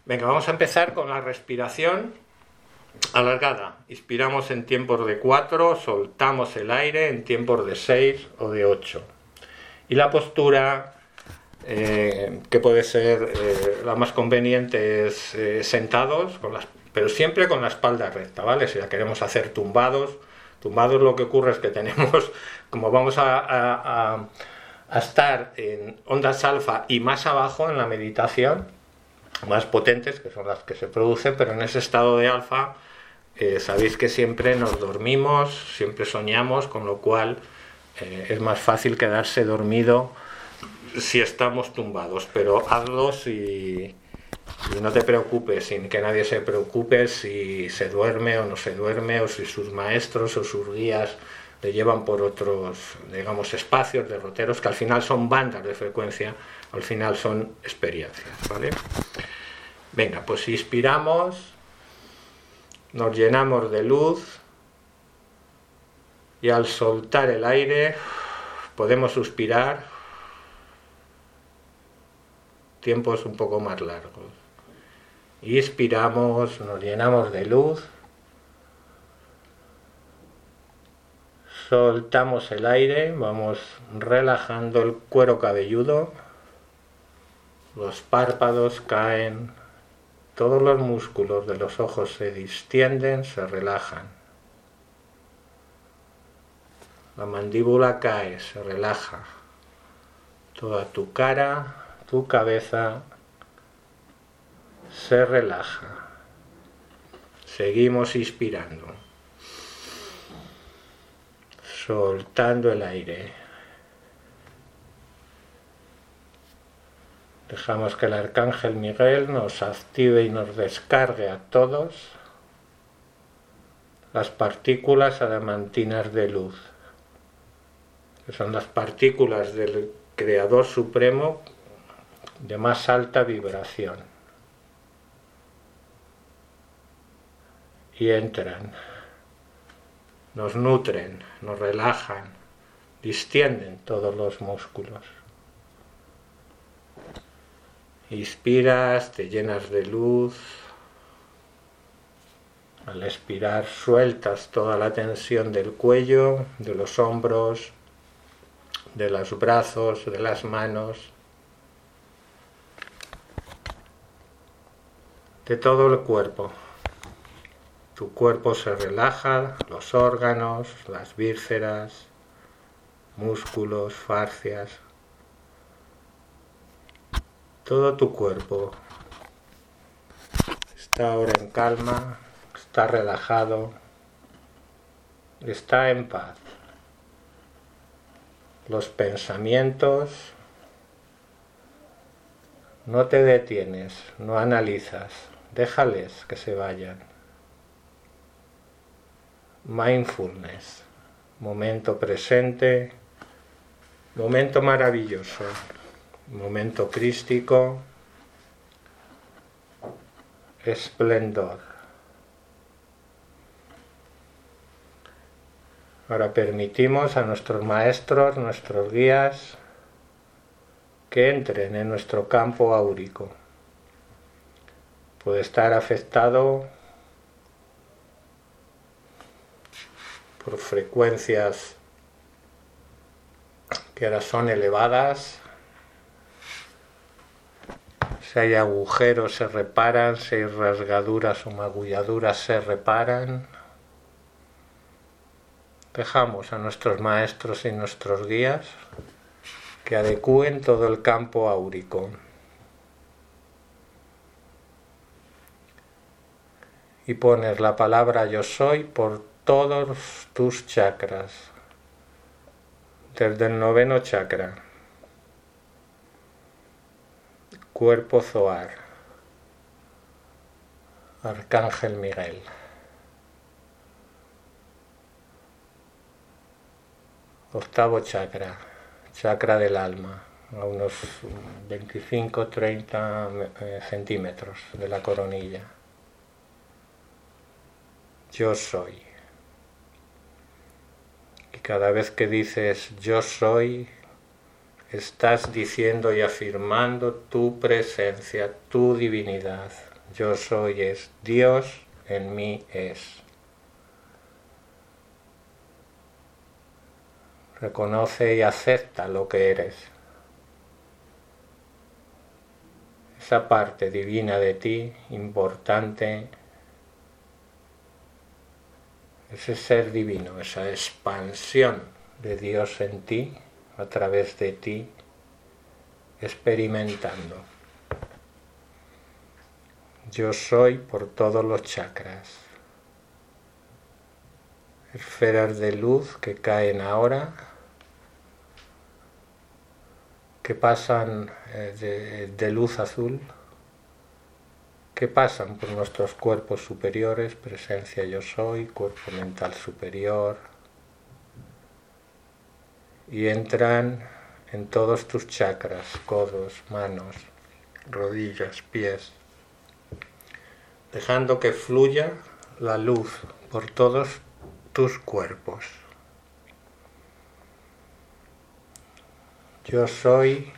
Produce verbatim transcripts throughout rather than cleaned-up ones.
Venga, vamos a empezar con la respiración alargada. Inspiramos en tiempos de cuatro, soltamos el aire en tiempos de seis o de ocho. Y la postura, eh, que puede ser eh, la más conveniente, es eh, sentados, con las, pero siempre con la espalda recta, ¿vale? Si la queremos hacer tumbados, tumbados lo que ocurre es que tenemos, como vamos a, a, a, a estar en ondas alfa y más abajo en la meditación, más potentes, que son las que se producen, pero en ese estado de alfa, eh, sabéis que siempre nos dormimos, siempre soñamos, con lo cual eh, es más fácil quedarse dormido si estamos tumbados, pero hazlo si, y no te preocupes, sin que nadie se preocupe si se duerme o no se duerme, o si sus maestros o sus guías le llevan por otros, digamos, espacios, derroteros, que al final son bandas de frecuencia, al final son experiencias, ¿vale? Venga, pues inspiramos, nos llenamos de luz y al soltar el aire podemos suspirar tiempos un poco más largos. Inspiramos, nos llenamos de luz, soltamos el aire, vamos relajando el cuero cabelludo, los párpados caen, todos los músculos de los ojos se distienden, se relajan, la mandíbula cae, se relaja, toda tu cara, tu cabeza se relaja. Seguimos inspirando, soltando el aire. Dejamos que el Arcángel Miguel nos active y nos descargue a todos las partículas adamantinas de luz, que son las partículas del Creador Supremo de más alta vibración. Y entran, nos nutren, nos relajan, distienden todos los músculos. Inspiras, te llenas de luz. Al expirar sueltas toda la tensión del cuello, de los hombros, de los brazos, de las manos, de todo el cuerpo. Tu cuerpo se relaja, los órganos, las vísceras, músculos, fascias. Todo tu cuerpo está ahora en calma, está relajado, está en paz. Los pensamientos, no te detienes, no analizas, déjales que se vayan. Mindfulness, momento presente, momento maravilloso. Momento crístico, esplendor. Ahora permitimos a nuestros maestros, nuestros guías, que entren en nuestro campo áurico. Puede estar afectado por frecuencias que ahora son elevadas. Si hay agujeros se reparan, si hay rasgaduras o magulladuras se reparan. Dejamos a nuestros maestros y nuestros guías que adecúen todo el campo áurico. Y pones la palabra yo soy por todos tus chakras, desde el noveno chakra. Cuerpo Zohar, Arcángel Miguel. Octavo chakra, chakra del alma, a unos veinticinco a treinta centímetros de la coronilla. Yo soy. Y cada vez que dices yo soy, estás diciendo y afirmando tu presencia, tu divinidad, Yo soy es Dios, en mí es. Reconoce y acepta lo que eres. Esa parte divina de ti, importante, ese ser divino, esa expansión de Dios en ti, a través de ti, experimentando. Yo soy por todos los chakras. Esferas de luz que caen ahora, que pasan de, de luz azul, que pasan por nuestros cuerpos superiores, presencia yo soy, cuerpo mental superior, y entran en todos tus chakras, codos, manos, rodillas, pies, dejando que fluya la luz por todos tus cuerpos. Yo soy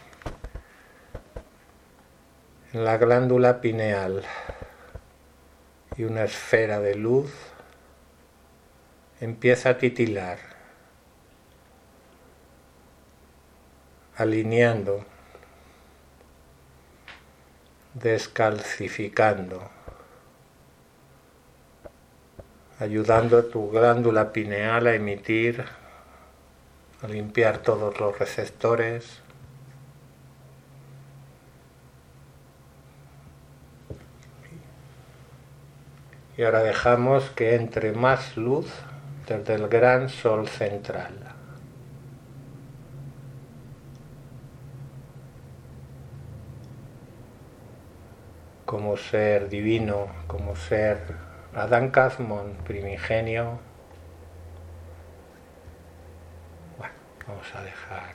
en la glándula pineal y una esfera de luz empieza a titilar, alineando, descalcificando, ayudando a tu glándula pineal a emitir, a limpiar todos los receptores. Y ahora dejamos que entre más luz desde el gran sol central. Como ser divino, como ser Adán Kazmon primigenio. Bueno, vamos a dejar.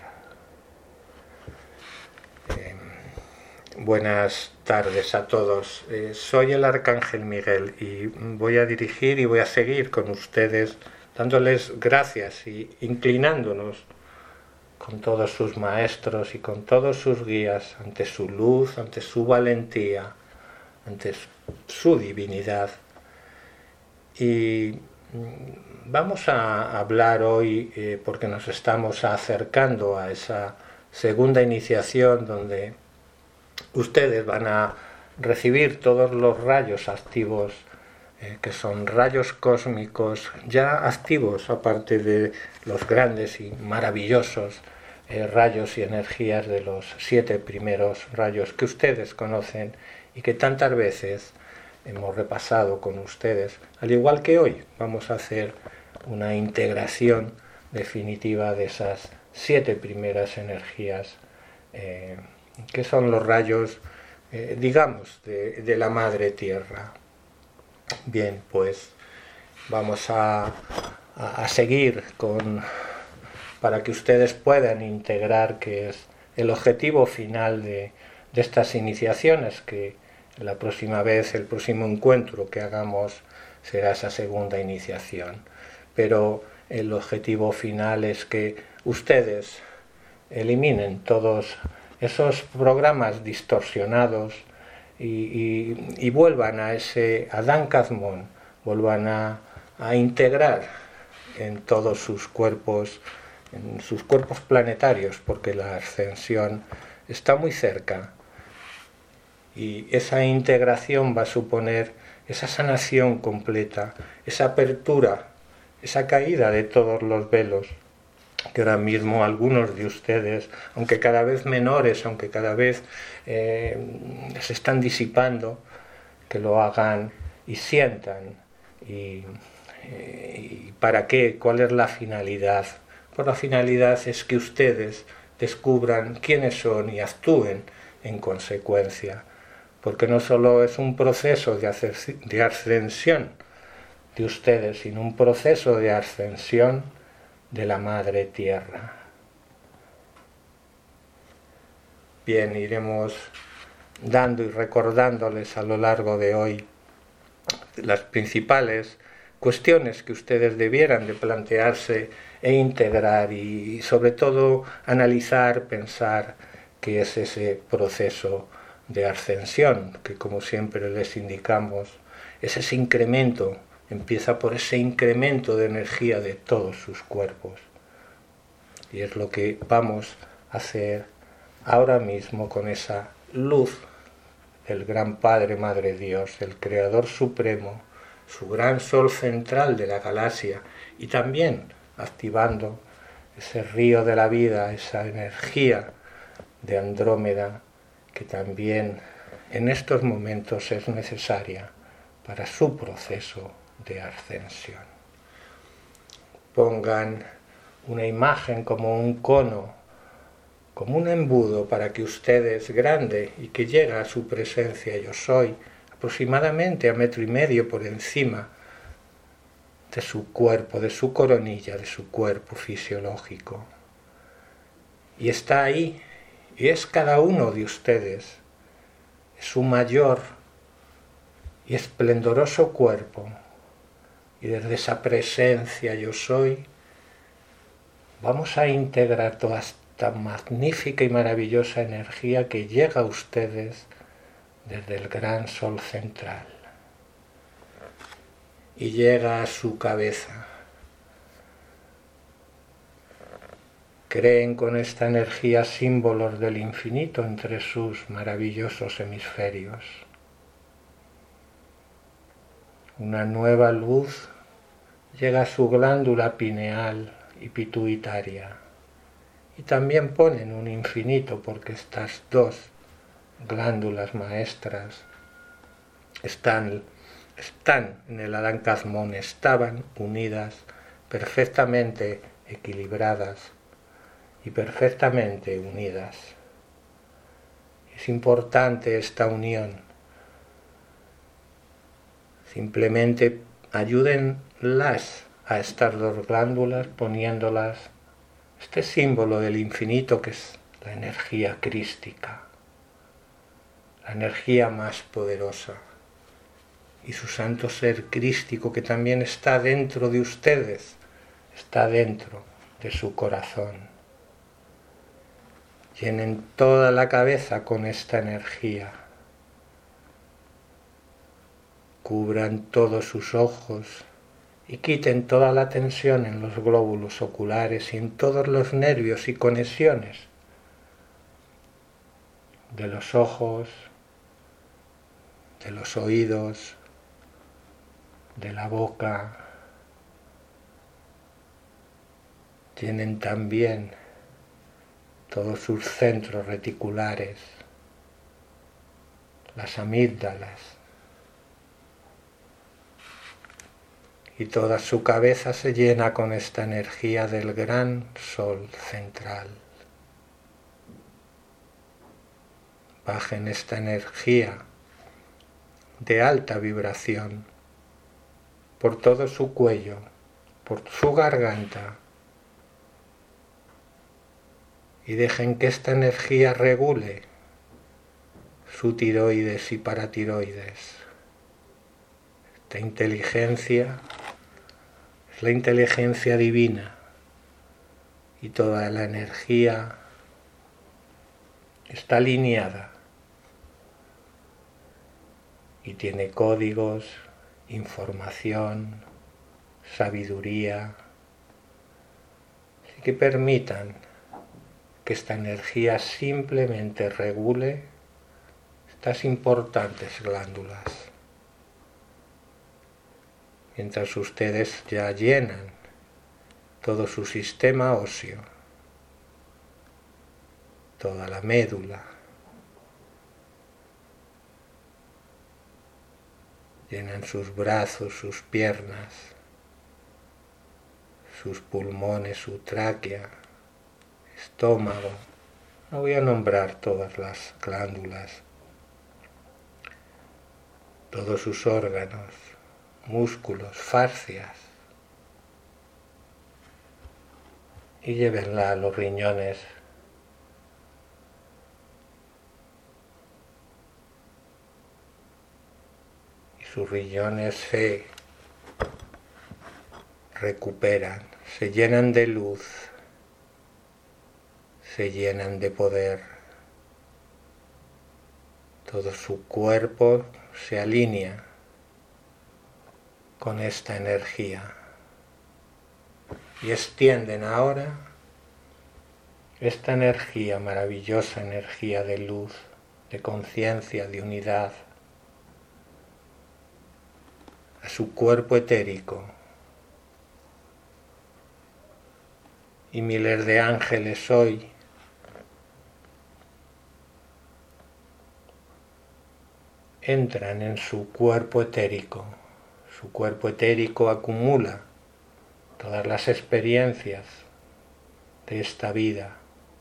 Eh, buenas tardes a todos. Eh, soy el Arcángel Miguel y voy a dirigir y voy a seguir con ustedes dándoles gracias y inclinándonos con todos sus maestros y con todos sus guías ante su luz, ante su valentía, ante su divinidad. Y vamos a hablar hoy, eh, porque nos estamos acercando a esa segunda iniciación donde ustedes van a recibir todos los rayos activos, eh, que son rayos cósmicos ya activos, aparte de los grandes y maravillosos eh, rayos y energías de los siete primeros rayos que ustedes conocen y que tantas veces hemos repasado con ustedes, al igual que hoy vamos a hacer una integración definitiva de esas siete primeras energías, eh, que son los rayos, eh, digamos, de, de la Madre Tierra. Bien, pues vamos a, a, a seguir con, para que ustedes puedan integrar, que es el objetivo final de, de estas iniciaciones, que la próxima vez, el próximo encuentro que hagamos será esa segunda iniciación. Pero el objetivo final es que ustedes eliminen todos esos programas distorsionados y, y, y vuelvan a ese Adán Kazmon, vuelvan a, a integrar en todos sus cuerpos, en sus cuerpos planetarios, porque la ascensión está muy cerca. Y esa integración va a suponer esa sanación completa, esa apertura, esa caída de todos los velos, que ahora mismo algunos de ustedes, aunque cada vez menores, aunque cada vez eh, se están disipando, que lo hagan y sientan. Y, eh, ¿y para qué? ¿Cuál es la finalidad? Pues la finalidad es que ustedes descubran quiénes son y actúen en consecuencia. Porque no solo es un proceso de, hacer, de ascensión de ustedes, sino un proceso de ascensión de la Madre Tierra. Bien, iremos dando y recordándoles a lo largo de hoy las principales cuestiones que ustedes debieran de plantearse e integrar y sobre todo analizar, pensar qué es ese proceso de ascensión, que como siempre les indicamos, es ese incremento, empieza por ese incremento de energía de todos sus cuerpos. Y es lo que vamos a hacer ahora mismo con esa luz del Gran Padre Madre Dios, el Creador Supremo, su gran sol central de la galaxia, y también activando ese río de la vida, esa energía de Andrómeda, que también en estos momentos es necesaria para su proceso de ascensión. Pongan una imagen como un cono, como un embudo para que ustedes, grande y que llega a su presencia yo soy, aproximadamente a metro y medio por encima de su cuerpo, de su coronilla, de su cuerpo fisiológico. Y está ahí, y es cada uno de ustedes, es su mayor y esplendoroso cuerpo. Y desde esa presencia yo soy, vamos a integrar toda esta magnífica y maravillosa energía que llega a ustedes desde el gran sol central. Y llega a su cabeza. Creen con esta energía símbolos del infinito entre sus maravillosos hemisferios. Una nueva luz llega a su glándula pineal y pituitaria. Y también ponen un infinito porque estas dos glándulas maestras están, están en el Adán Kazmón, estaban unidas, perfectamente equilibradas y perfectamente unidas. Es importante esta unión. Simplemente ayúdenlas a estas dos glándulas poniéndolas este símbolo del infinito que es la energía crística, la energía más poderosa, y su santo ser crístico que también está dentro de ustedes, está dentro de su corazón. Llenen toda la cabeza con esta energía. Cubran todos sus ojos y quiten toda la tensión en los glóbulos oculares y en todos los nervios y conexiones de los ojos, de los oídos, de la boca. Tienen también todos sus centros reticulares, las amígdalas, y toda su cabeza se llena con esta energía del gran sol central. Bajen esta energía de alta vibración por todo su cuello, por su garganta, y dejen que esta energía regule su tiroides y paratiroides. Esta inteligencia es la inteligencia divina y toda la energía está alineada y tiene códigos, información, sabiduría, así que permitan que esta energía simplemente regule estas importantes glándulas. Mientras ustedes ya llenan todo su sistema óseo, toda la médula, llenan sus brazos, sus piernas, sus pulmones, su tráquea, estómago. No voy a nombrar todas las glándulas, todos sus órganos, músculos, fascias, y llévenla a los riñones. Y sus riñones se recuperan, se llenan de luz, se llenan de poder. Todo su cuerpo se alinea con esta energía y extienden ahora esta energía, maravillosa energía de luz, de conciencia, de unidad, a su cuerpo etérico. Y miles de ángeles hoy entran en su cuerpo etérico. Su cuerpo etérico acumula todas las experiencias de esta vida.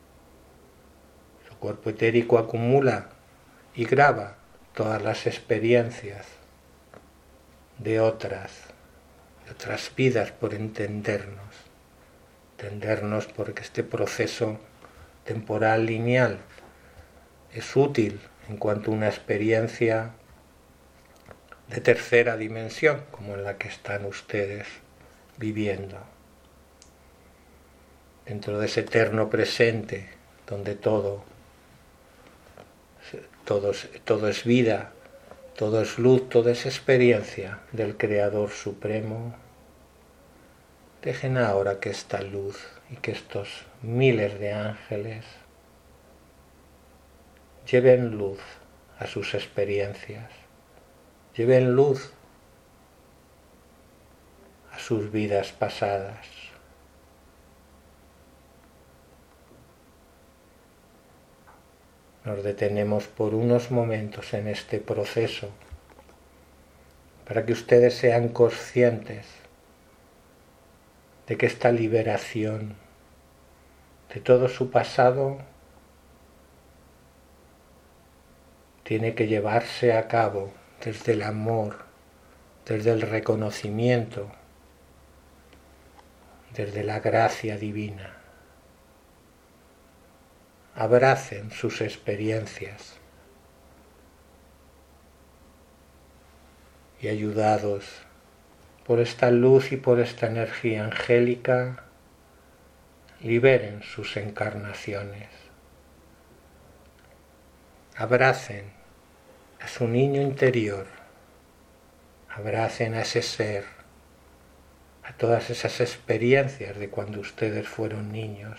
Su cuerpo etérico acumula y graba todas las experiencias de otras, de otras vidas por entendernos. Entendernos porque este proceso temporal lineal es útil en cuanto a una experiencia de tercera dimensión, como en la que están ustedes viviendo. Dentro de ese eterno presente, donde todo, todo, todo es vida, todo es luz, todo es experiencia del Creador Supremo. Dejen ahora que esta luz y que estos miles de ángeles lleven luz a sus experiencias, lleven luz a sus vidas pasadas. Nos detenemos por unos momentos en este proceso para que ustedes sean conscientes de que esta liberación de todo su pasado tiene que llevarse a cabo desde el amor, desde el reconocimiento, desde la gracia divina. Abracen sus experiencias y ayudados por esta luz y por esta energía angélica, liberen sus encarnaciones. Abracen a su niño interior, abracen a ese ser, a todas esas experiencias de cuando ustedes fueron niños.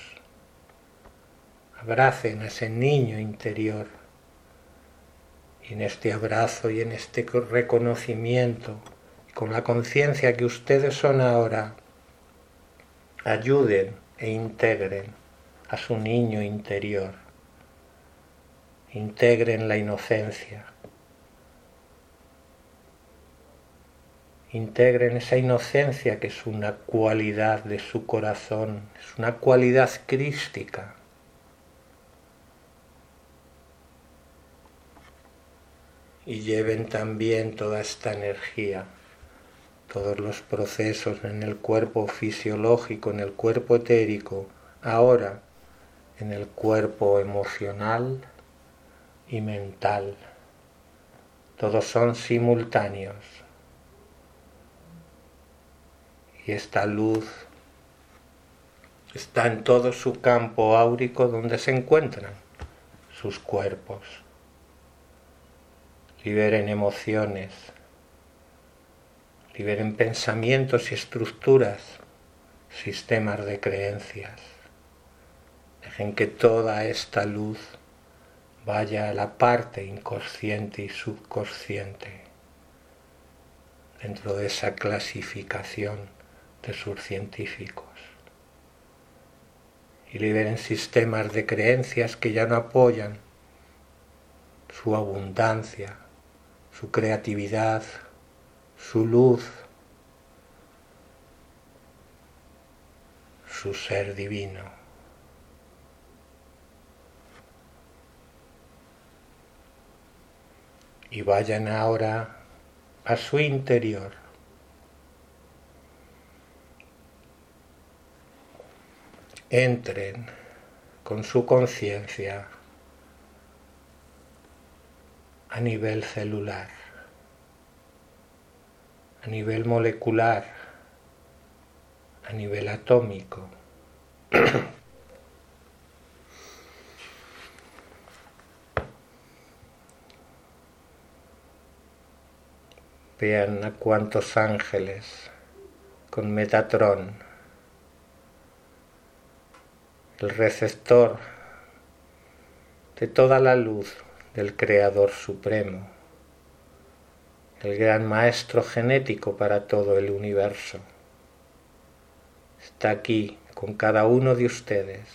Abracen a ese niño interior y en este abrazo y en este reconocimiento, con la conciencia que ustedes son ahora, ayuden e integren a su niño interior. Integren la inocencia. Integren esa inocencia que es una cualidad de su corazón, es una cualidad crística. Y lleven también toda esta energía, todos los procesos en el cuerpo fisiológico, en el cuerpo etérico, ahora en el cuerpo emocional y mental. Todos son simultáneos. Y esta luz está en todo su campo áurico donde se encuentran sus cuerpos. Liberen emociones, liberen pensamientos y estructuras, sistemas de creencias. Dejen que toda esta luz vaya a la parte inconsciente y subconsciente, dentro de esa clasificación de sus científicos. Y liberen sistemas de creencias que ya no apoyan su abundancia, su creatividad, su luz, su ser divino. Y vayan ahora a su interior. Entren con su conciencia a nivel celular, a nivel molecular, a nivel atómico. Vean a cuántos ángeles con Metatrón, el receptor de toda la luz del Creador Supremo, el gran maestro genético para todo el universo. Está aquí con cada uno de ustedes.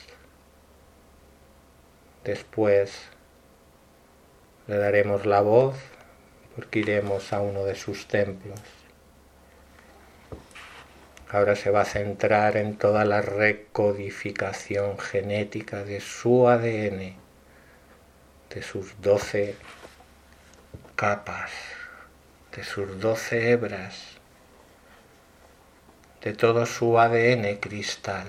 Después le daremos la voz porque iremos a uno de sus templos. Ahora se va a centrar en toda la recodificación genética de su A D N, de sus doce capas, de sus doce hebras, de todo su A D N cristal.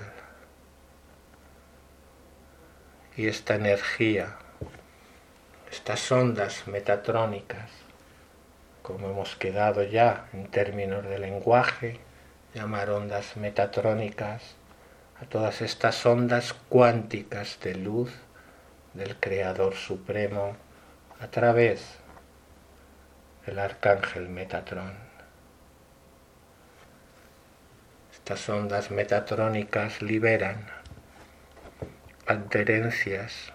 Y esta energía, estas ondas metatrónicas, como hemos quedado ya en términos de lenguaje, llamar ondas metatrónicas a todas estas ondas cuánticas de luz del Creador Supremo a través del Arcángel Metatrón. Estas ondas metatrónicas liberan adherencias,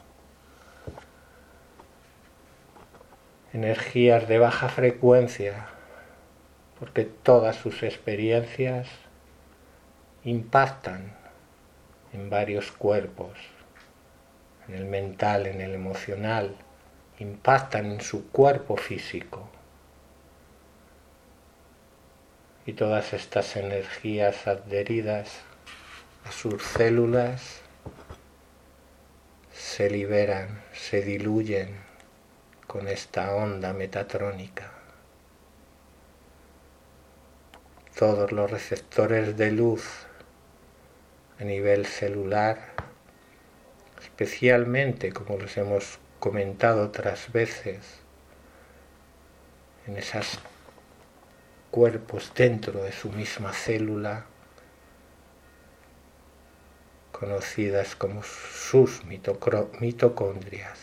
energías de baja frecuencia, porque todas sus experiencias impactan en varios cuerpos, en el mental, en el emocional, impactan en su cuerpo físico. Y todas estas energías adheridas a sus células se liberan, se diluyen con esta onda metatrónica. Todos los receptores de luz a nivel celular, especialmente, como les hemos comentado otras veces, en esos cuerpos dentro de su misma célula, conocidas como sus mitocondrias,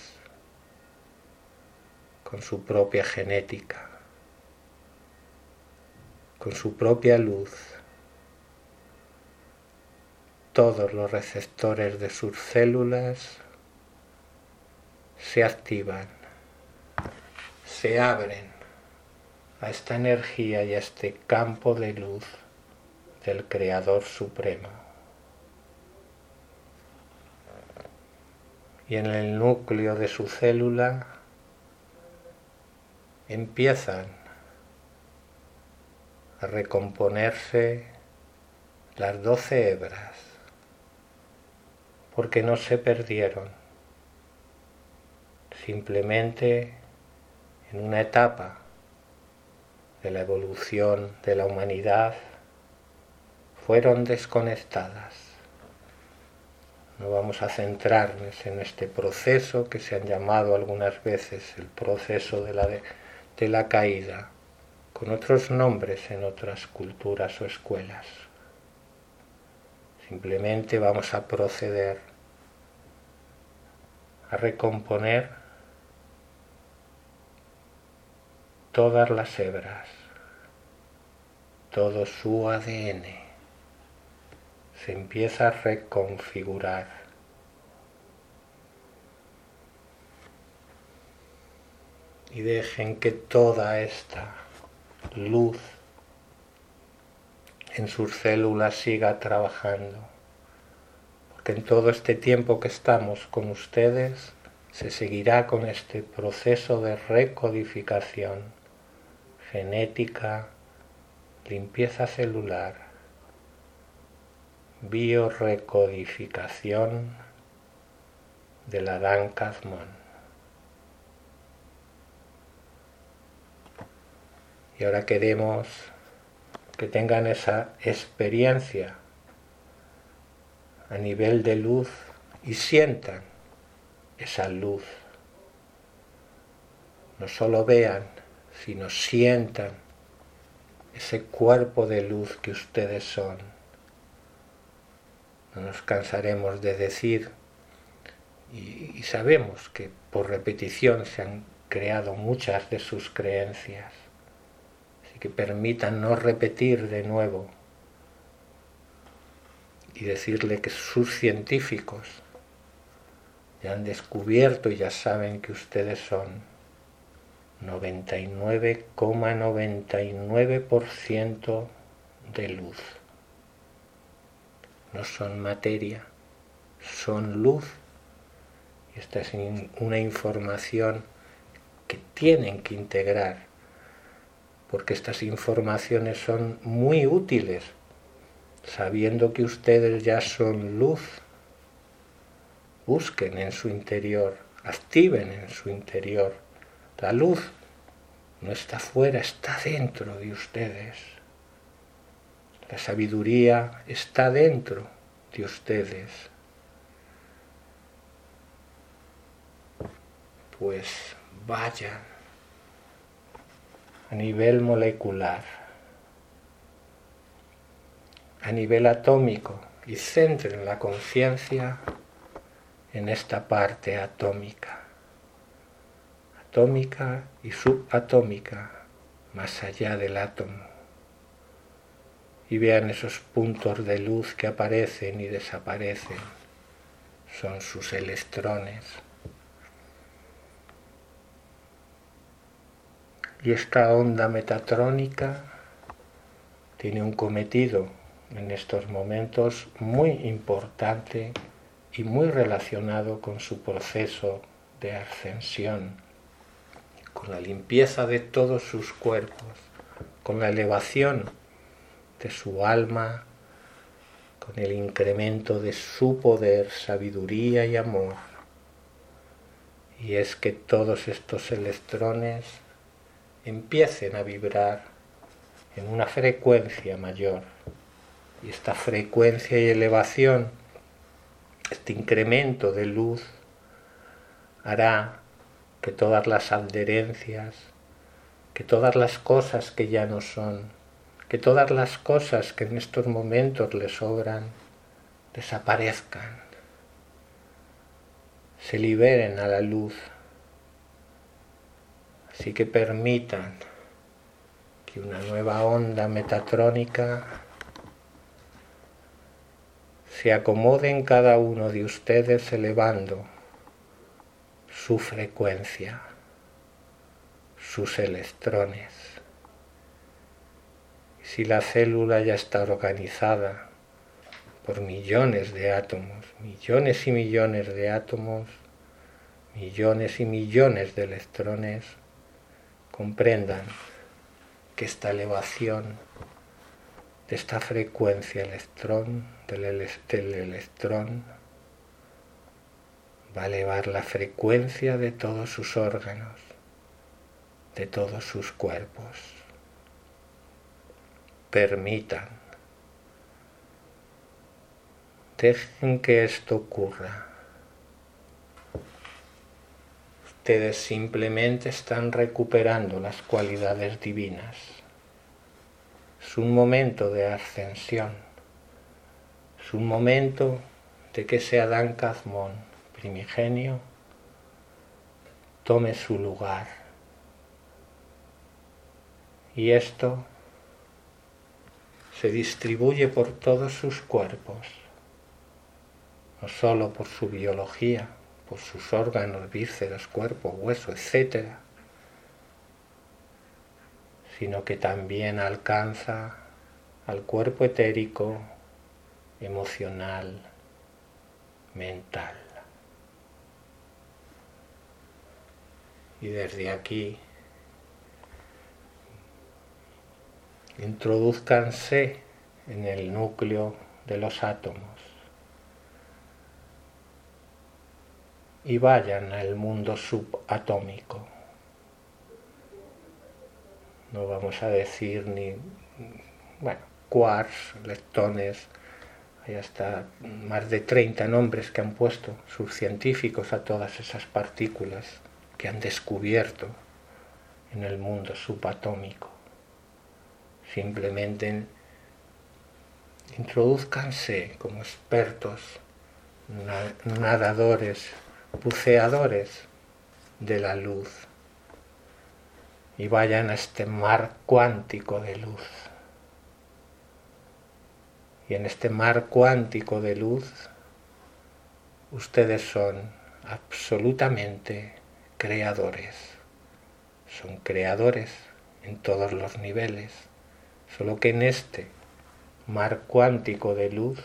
con su propia genética, con su propia luz. Todos los receptores de sus células se activan, se abren a esta energía y a este campo de luz del Creador Supremo. Y en el núcleo de su célula empiezan a recomponerse las doce hebras, porque no se perdieron, simplemente en una etapa de la evolución de la humanidad fueron desconectadas. No vamos a centrarnos en este proceso que se han llamado algunas veces el proceso de la, de, de la caída, con otros nombres en otras culturas o escuelas. Simplemente vamos a proceder a recomponer todas las hebras, todo su A D N se empieza a reconfigurar. Y dejen que toda esta luz en sus células siga trabajando, porque en todo este tiempo que estamos con ustedes se seguirá con este proceso de recodificación genética, limpieza celular, biorrecodificación del Adán Kazmón. Y ahora queremos que tengan esa experiencia a nivel de luz y sientan esa luz. No solo vean, sino sientan ese cuerpo de luz que ustedes son. No nos cansaremos de decir, y, y sabemos que por repetición se han creado muchas de sus creencias. Así que permitan no repetir de nuevo y decirle que sus científicos ya han descubierto y ya saben que ustedes son noventa y nueve coma noventa y nueve por ciento de luz. No son materia, son luz. Y esta es una información que tienen que integrar, porque estas informaciones son muy útiles, sabiendo que ustedes ya son luz. Busquen en su interior, activen en su interior. La luz no está fuera, está dentro de ustedes. La sabiduría está dentro de ustedes. Pues vayan a nivel molecular, a nivel atómico, y centren la conciencia en esta parte atómica, atómica y subatómica, más allá del átomo, y vean esos puntos de luz que aparecen y desaparecen, son sus electrones. Y esta onda metatrónica tiene un cometido en estos momentos muy importante y muy relacionado con su proceso de ascensión, con la limpieza de todos sus cuerpos, con la elevación de su alma, con el incremento de su poder, sabiduría y amor. Y es que todos estos electrones empiecen a vibrar en una frecuencia mayor. Y esta frecuencia y elevación, este incremento de luz, hará que todas las adherencias, que todas las cosas que ya no son, que todas las cosas que en estos momentos les sobran, desaparezcan, se liberen a la luz. Así que permitan que una nueva onda metatrónica se acomode en cada uno de ustedes, elevando su frecuencia, sus electrones. Y si la célula ya está organizada por millones de átomos, millones y millones de átomos, millones y millones de electrones, comprendan que esta elevación de esta frecuencia electrón, del, ele del electrón, va a elevar la frecuencia de todos sus órganos, de todos sus cuerpos. Permitan, dejen que esto ocurra. Ustedes simplemente están recuperando las cualidades divinas. Es un momento de ascensión. Es un momento de que ese Adán Kazmón primigenio tome su lugar. Y esto se distribuye por todos sus cuerpos, no solo por su biología, por sus órganos, vísceras, cuerpo, hueso, etcétera, sino que también alcanza al cuerpo etérico, emocional, mental. Y desde aquí introduzcanse en el núcleo de los átomos y vayan al mundo subatómico. No vamos a decir ni, bueno, quarks, leptones, hay hasta más de treinta nombres que han puesto sus científicos a todas esas partículas que han descubierto en el mundo subatómico. Simplemente introduzcanse como expertos, nadadores, buceadores de la luz, y vayan a este mar cuántico de luz. Y en este mar cuántico de luz, ustedes son absolutamente creadores. Son creadores en todos los niveles, solo que en este mar cuántico de luz,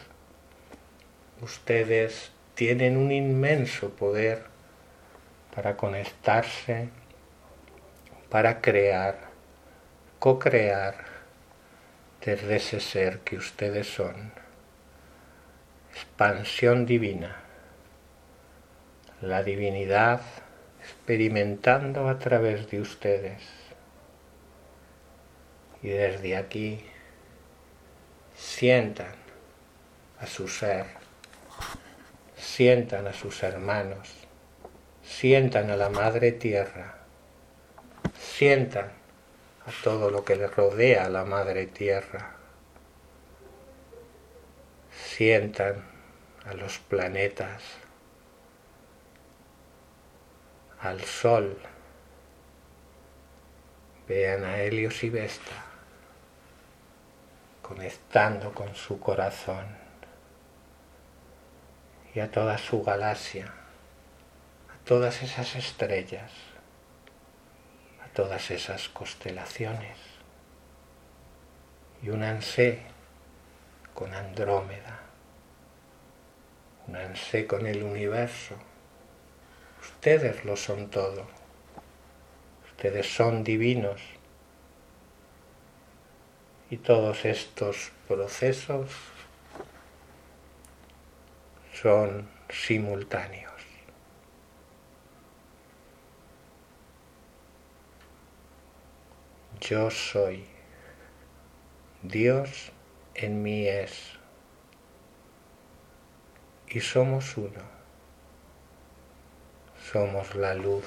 ustedes tienen un inmenso poder para conectarse, para crear, co-crear desde ese ser que ustedes son. Expansión divina. La divinidad experimentando a través de ustedes. Y desde aquí sientan a su ser, sientan a sus hermanos, sientan a la Madre Tierra, sientan a todo lo que le rodea a la Madre Tierra, sientan a los planetas, al Sol, vean a Helios y Vesta, conectando con su corazón y a toda su galaxia, a todas esas estrellas, a todas esas constelaciones, y únanse con Andrómeda, únanse con el universo. Ustedes lo son todo, ustedes son divinos. Y todos estos procesos son simultáneos. Yo soy. Dios en mí es. Y somos uno. Somos la luz.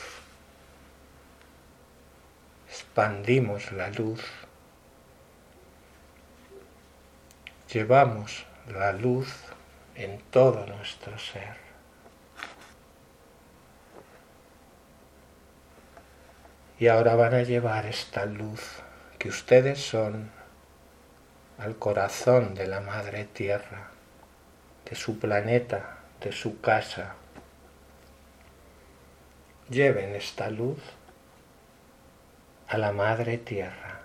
Expandimos la luz. Llevamos la luz en todo nuestro ser. Y ahora van a llevar esta luz que ustedes son al corazón de la Madre Tierra, de su planeta, de su casa. Lleven esta luz a la Madre Tierra,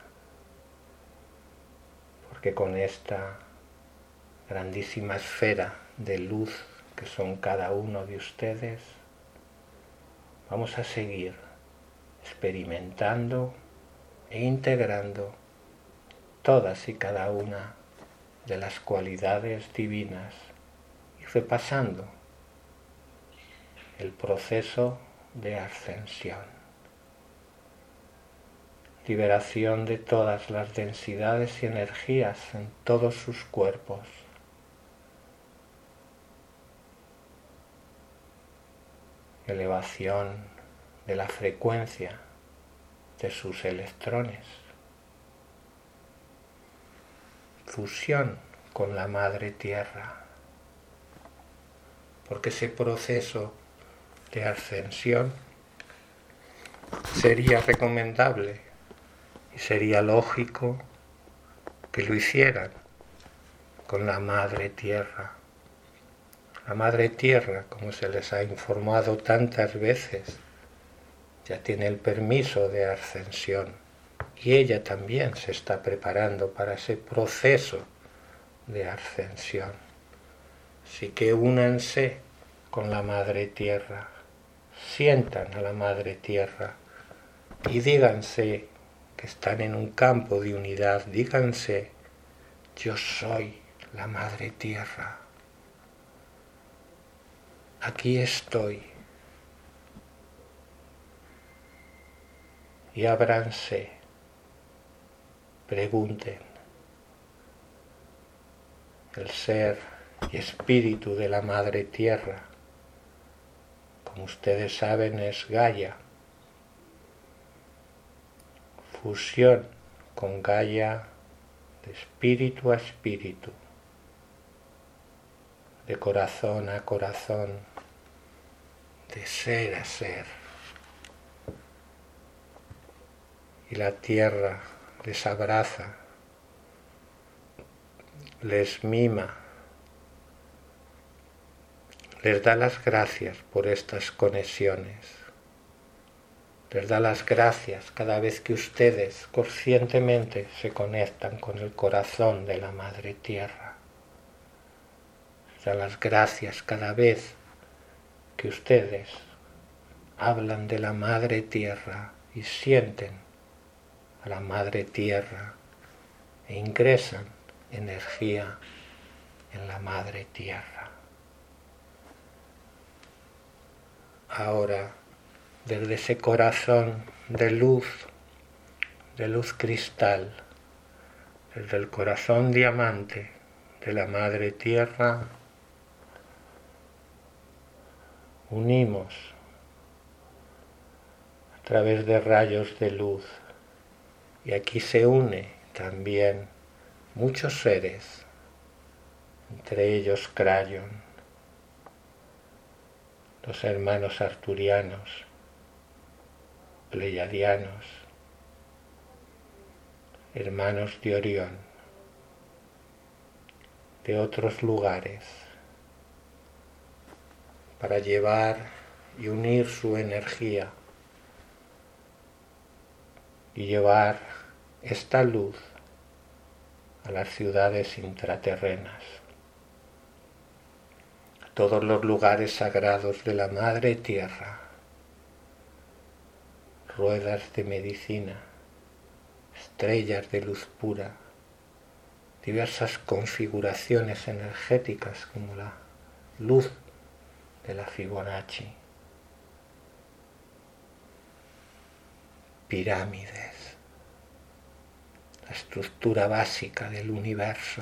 porque con esta grandísima esfera de luz que son cada uno de ustedes, vamos a seguir experimentando e integrando todas y cada una de las cualidades divinas y repasando el proceso de ascensión, liberación de todas las densidades y energías en todos sus cuerpos, elevación de la frecuencia de sus electrones, fusión con la Madre Tierra, porque ese proceso de ascensión sería recomendable y sería lógico que lo hicieran con la Madre Tierra. La Madre Tierra, como se les ha informado tantas veces, ya tiene el permiso de ascensión y ella también se está preparando para ese proceso de ascensión. Así que únanse con la Madre Tierra, sientan a la Madre Tierra y díganse que están en un campo de unidad, díganse, yo soy la Madre Tierra. Aquí estoy. Y ábranse, pregunten. El ser y espíritu de la Madre Tierra, como ustedes saben, es Gaia. Fusión con Gaia de espíritu a espíritu, de corazón a corazón, de ser a ser. y la tierra les abraza, les mima, les da las gracias por estas conexiones, les da las gracias cada vez que ustedes conscientemente se conectan con el corazón de la Madre Tierra, les da las gracias cada vez que ustedes hablan de la Madre Tierra y sienten a la Madre Tierra e ingresan energía en la Madre Tierra. Ahora, desde ese corazón de luz, de luz cristal, desde el corazón diamante de la Madre Tierra, unimos a través de rayos de luz, y aquí se une también muchos seres, entre ellos Crayon, los hermanos arturianos, pleiadianos, hermanos de Orión, de otros lugares, para llevar y unir su energía y llevar esta luz a las ciudades intraterrenas, a todos los lugares sagrados de la Madre Tierra, ruedas de medicina, estrellas de luz pura, diversas configuraciones energéticas como la luz de la Fibonacci, pirámides, la estructura básica del universo,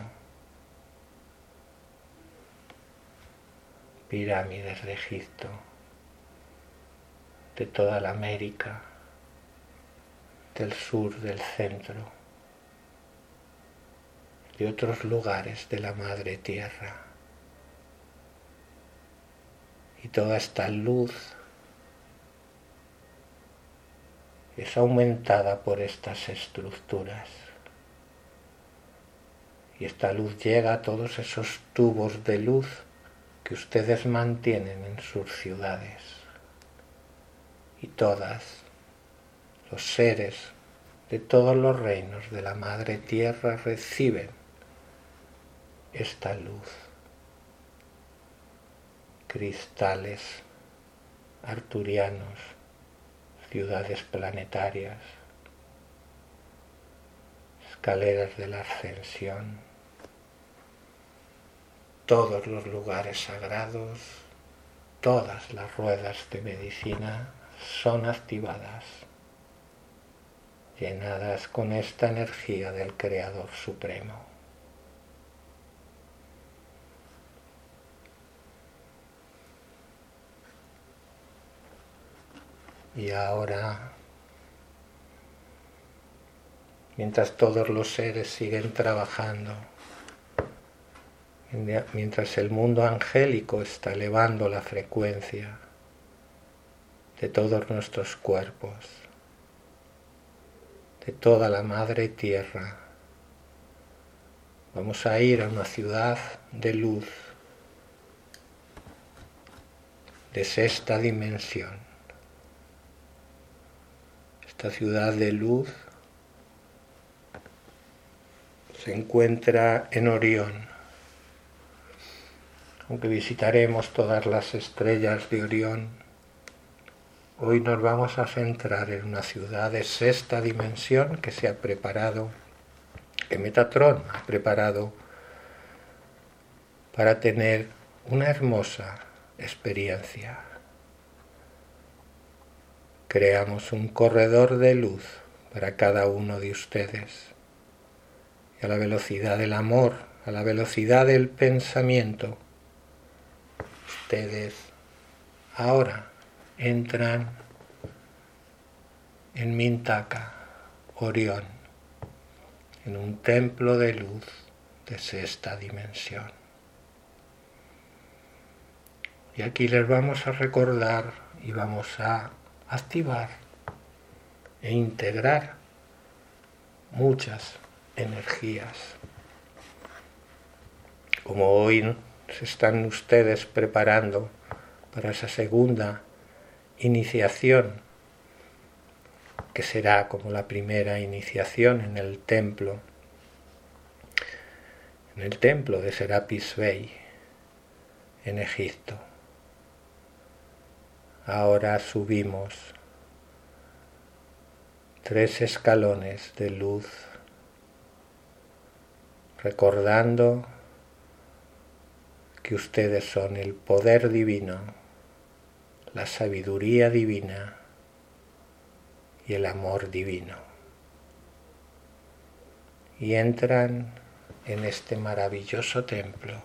pirámides de Egipto, de toda la América, del sur, del centro, de otros lugares de la Madre Tierra. Y toda esta luz es aumentada por estas estructuras. Y esta luz llega a todos esos tubos de luz que ustedes mantienen en sus ciudades. Y todas, los seres de todos los reinos de la Madre Tierra reciben esta luz. Cristales arturianos, ciudades planetarias, escaleras de la ascensión, todos los lugares sagrados, todas las ruedas de medicina son activadas, llenadas con esta energía del Creador Supremo. Y ahora, mientras todos los seres siguen trabajando, mientras el mundo angélico está elevando la frecuencia de todos nuestros cuerpos, de toda la Madre Tierra, vamos a ir a una ciudad de luz, de sexta dimensión. Esta ciudad de luz se encuentra en Orión, aunque visitaremos todas las estrellas de Orión. Hoy nos vamos a centrar en una ciudad de sexta dimensión que se ha preparado, que Metatron ha preparado para tener una hermosa experiencia. Creamos un corredor de luz para cada uno de ustedes. Y a la velocidad del amor, a la velocidad del pensamiento, ustedes ahora entran en Mintaka, Orión, en un templo de luz de sexta dimensión. Y aquí les vamos a recordar y vamos a activar e integrar muchas energías. Como hoy se están ustedes preparando para esa segunda iniciación, que será como la primera iniciación en el templo, en el templo de Serapis Bey, en Egipto. Ahora subimos tres escalones de luz, recordando que ustedes son el poder divino, la sabiduría divina y el amor divino. Y entran en este maravilloso templo.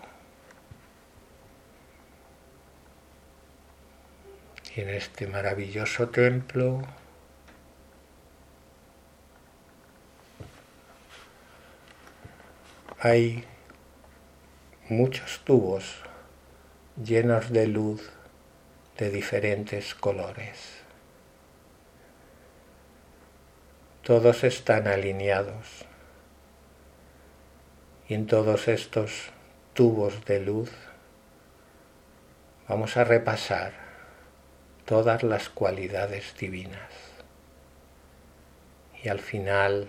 Y en este maravilloso templo hay muchos tubos llenos de luz de diferentes colores. Todos están alineados y en todos estos tubos de luz vamos a repasar todas las cualidades divinas y al final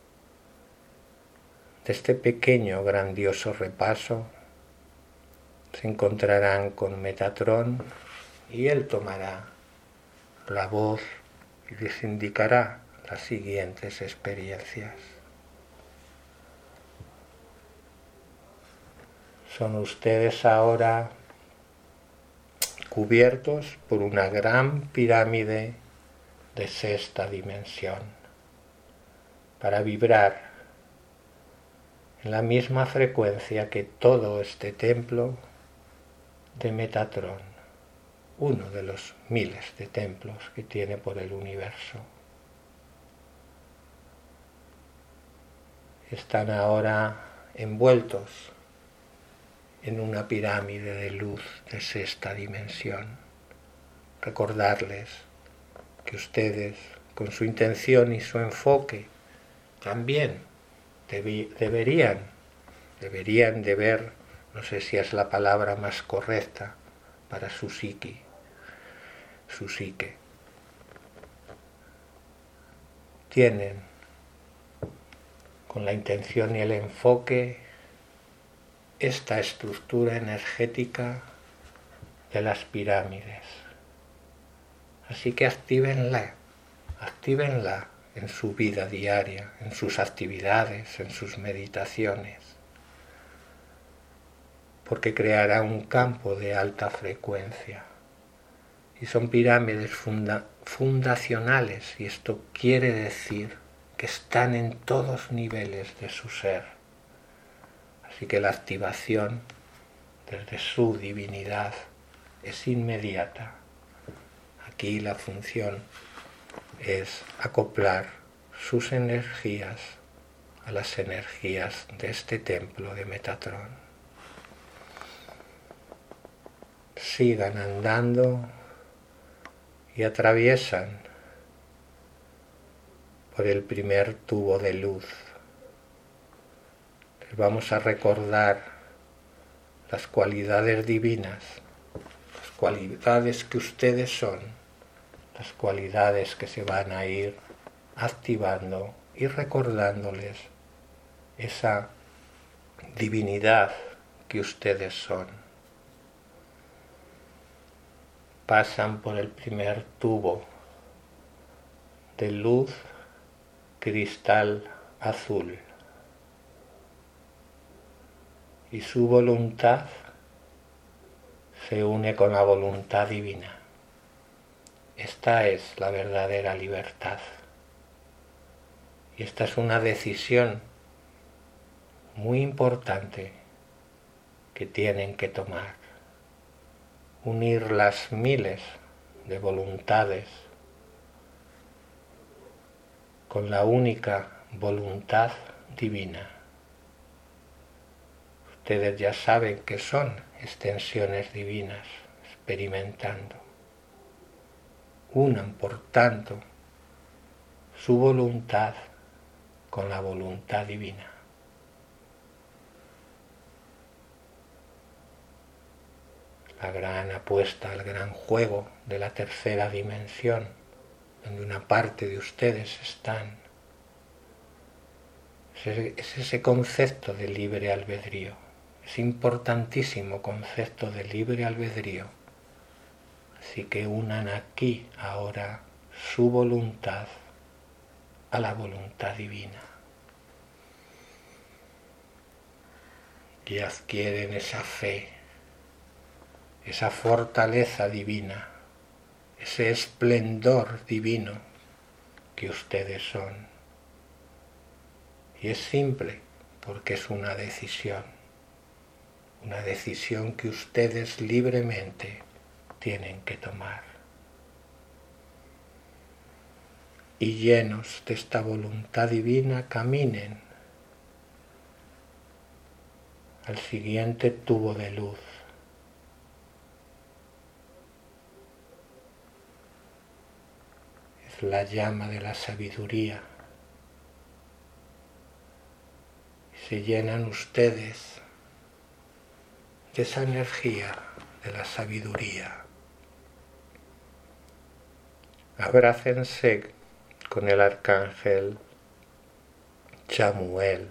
de este pequeño grandioso repaso se encontrarán con Metatrón y él tomará la voz y les indicará las siguientes experiencias. Son ustedes ahora cubiertos por una gran pirámide de sexta dimensión para vibrar en la misma frecuencia que todo este templo de Metatrón, uno de los miles de templos que tiene por el universo. Están ahora envueltos en una pirámide de luz de sexta dimensión. Recordarles que ustedes, con su intención y su enfoque, también debi- deberían, deberían de ver, no sé si es la palabra más correcta para su psique, su psique. Tienen, con la intención y el enfoque, esta estructura energética de las pirámides. Así que actívenla, actívenla en su vida diaria, en sus actividades, en sus meditaciones, porque creará un campo de alta frecuencia. Y son pirámides funda- fundacionales, y esto quiere decir que están en todos niveles de su ser. Así que la activación desde su divinidad es inmediata. Aquí la función es acoplar sus energías a las energías de este templo de Metatrón. Sigan andando y atraviesan por el primer tubo de luz. Les vamos a recordar las cualidades divinas, las cualidades que ustedes son, las cualidades que se van a ir activando y recordándoles esa divinidad que ustedes son. Pasan por el primer tubo de luz cristal azul y su voluntad se une con la voluntad divina. Esta es la verdadera libertad. Y esta es una decisión muy importante que tienen que tomar. Unir las miles de voluntades con la única voluntad divina. Ustedes ya saben que son extensiones divinas experimentando. Unan, por tanto, su voluntad con la voluntad divina. La gran apuesta al gran juego de la tercera dimensión, donde una parte de ustedes están. Es ese concepto de libre albedrío, ese importantísimo concepto de libre albedrío. Así que unan aquí, ahora, su voluntad a la voluntad divina. Y adquieren esa fe, esa fortaleza divina, ese esplendor divino que ustedes son. Y es simple, porque es una decisión, una decisión que ustedes libremente tienen que tomar. Y llenos de esta voluntad divina, caminen al siguiente tubo de luz. Es la llama de la sabiduría. Se llenan ustedes de esa energía de la sabiduría. Abrácense con el arcángel Chamuel.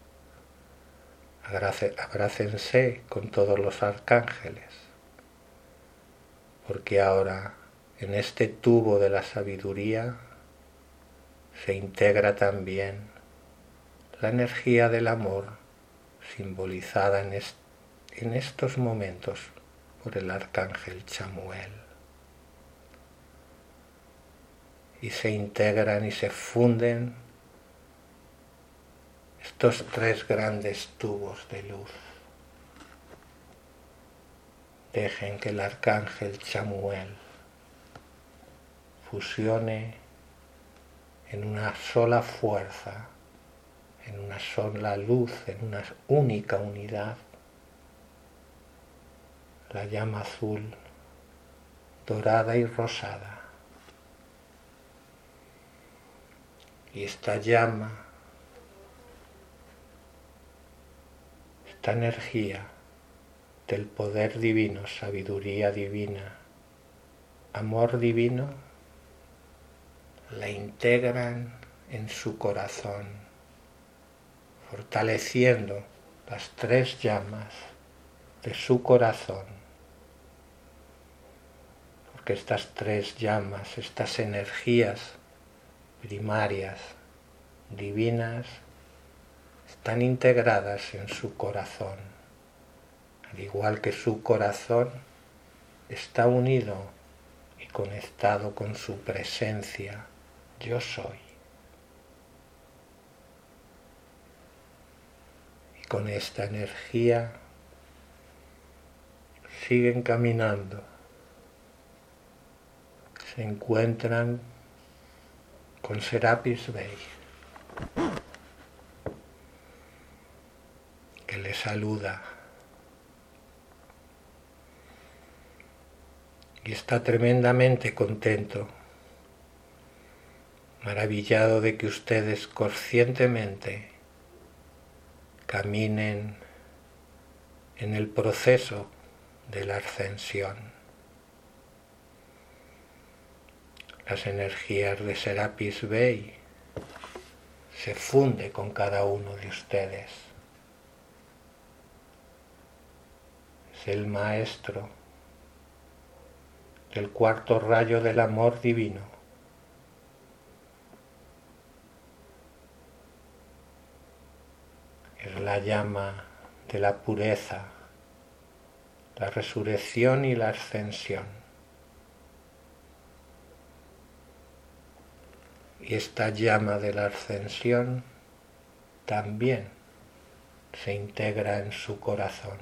Abrácense con todos los arcángeles, porque ahora en este tubo de la sabiduría se integra también la energía del amor, simbolizada en, est en estos momentos por el arcángel Chamuel. Y se integran y se funden estos tres grandes tubos de luz. Dejen que el arcángel Chamuel fusione en una sola fuerza, en una sola luz, en una única unidad, la llama azul, dorada y rosada. Y esta llama, esta energía del poder divino, sabiduría divina, amor divino, la integran en su corazón, fortaleciendo las tres llamas de su corazón, porque estas tres llamas, estas energías primarias, divinas, están integradas en su corazón, al igual que su corazón está unido y conectado con su presencia, yo soy. Y con esta energía siguen caminando, se encuentran con Serapis Bey, que les saluda y está tremendamente contento, maravillado de que ustedes conscientemente caminen en el proceso de la ascensión. Las energías de Serapis Bey se funde con cada uno de ustedes. Es el maestro del cuarto rayo del amor divino. Es la llama de la pureza, la resurrección y la ascensión. Y esta llama de la ascensión también se integra en su corazón,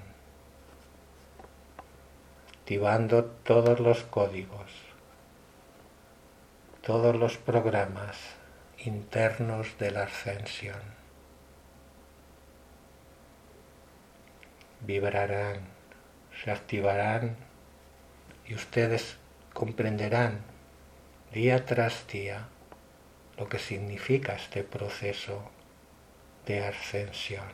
activando todos los códigos, todos los programas internos de la ascensión. Vibrarán, se activarán y ustedes comprenderán día tras día lo que significa este proceso de ascensión.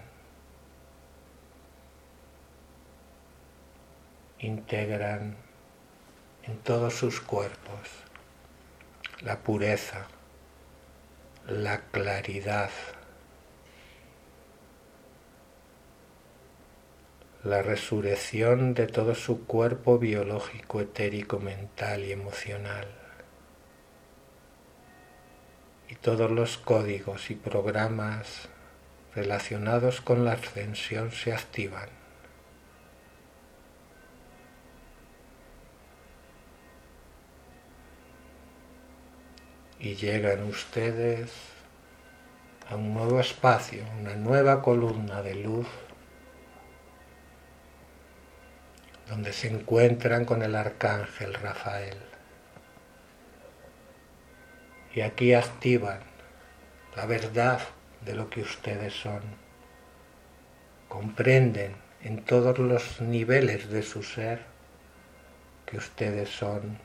Integran en todos sus cuerpos la pureza, la claridad, la resurrección de todo su cuerpo biológico, etérico, mental y emocional. Y todos los códigos y programas relacionados con la ascensión se activan. Y llegan ustedes a un nuevo espacio, una nueva columna de luz, donde se encuentran con el arcángel Rafael. Y aquí activan la verdad de lo que ustedes son. Comprenden en todos los niveles de su ser que ustedes son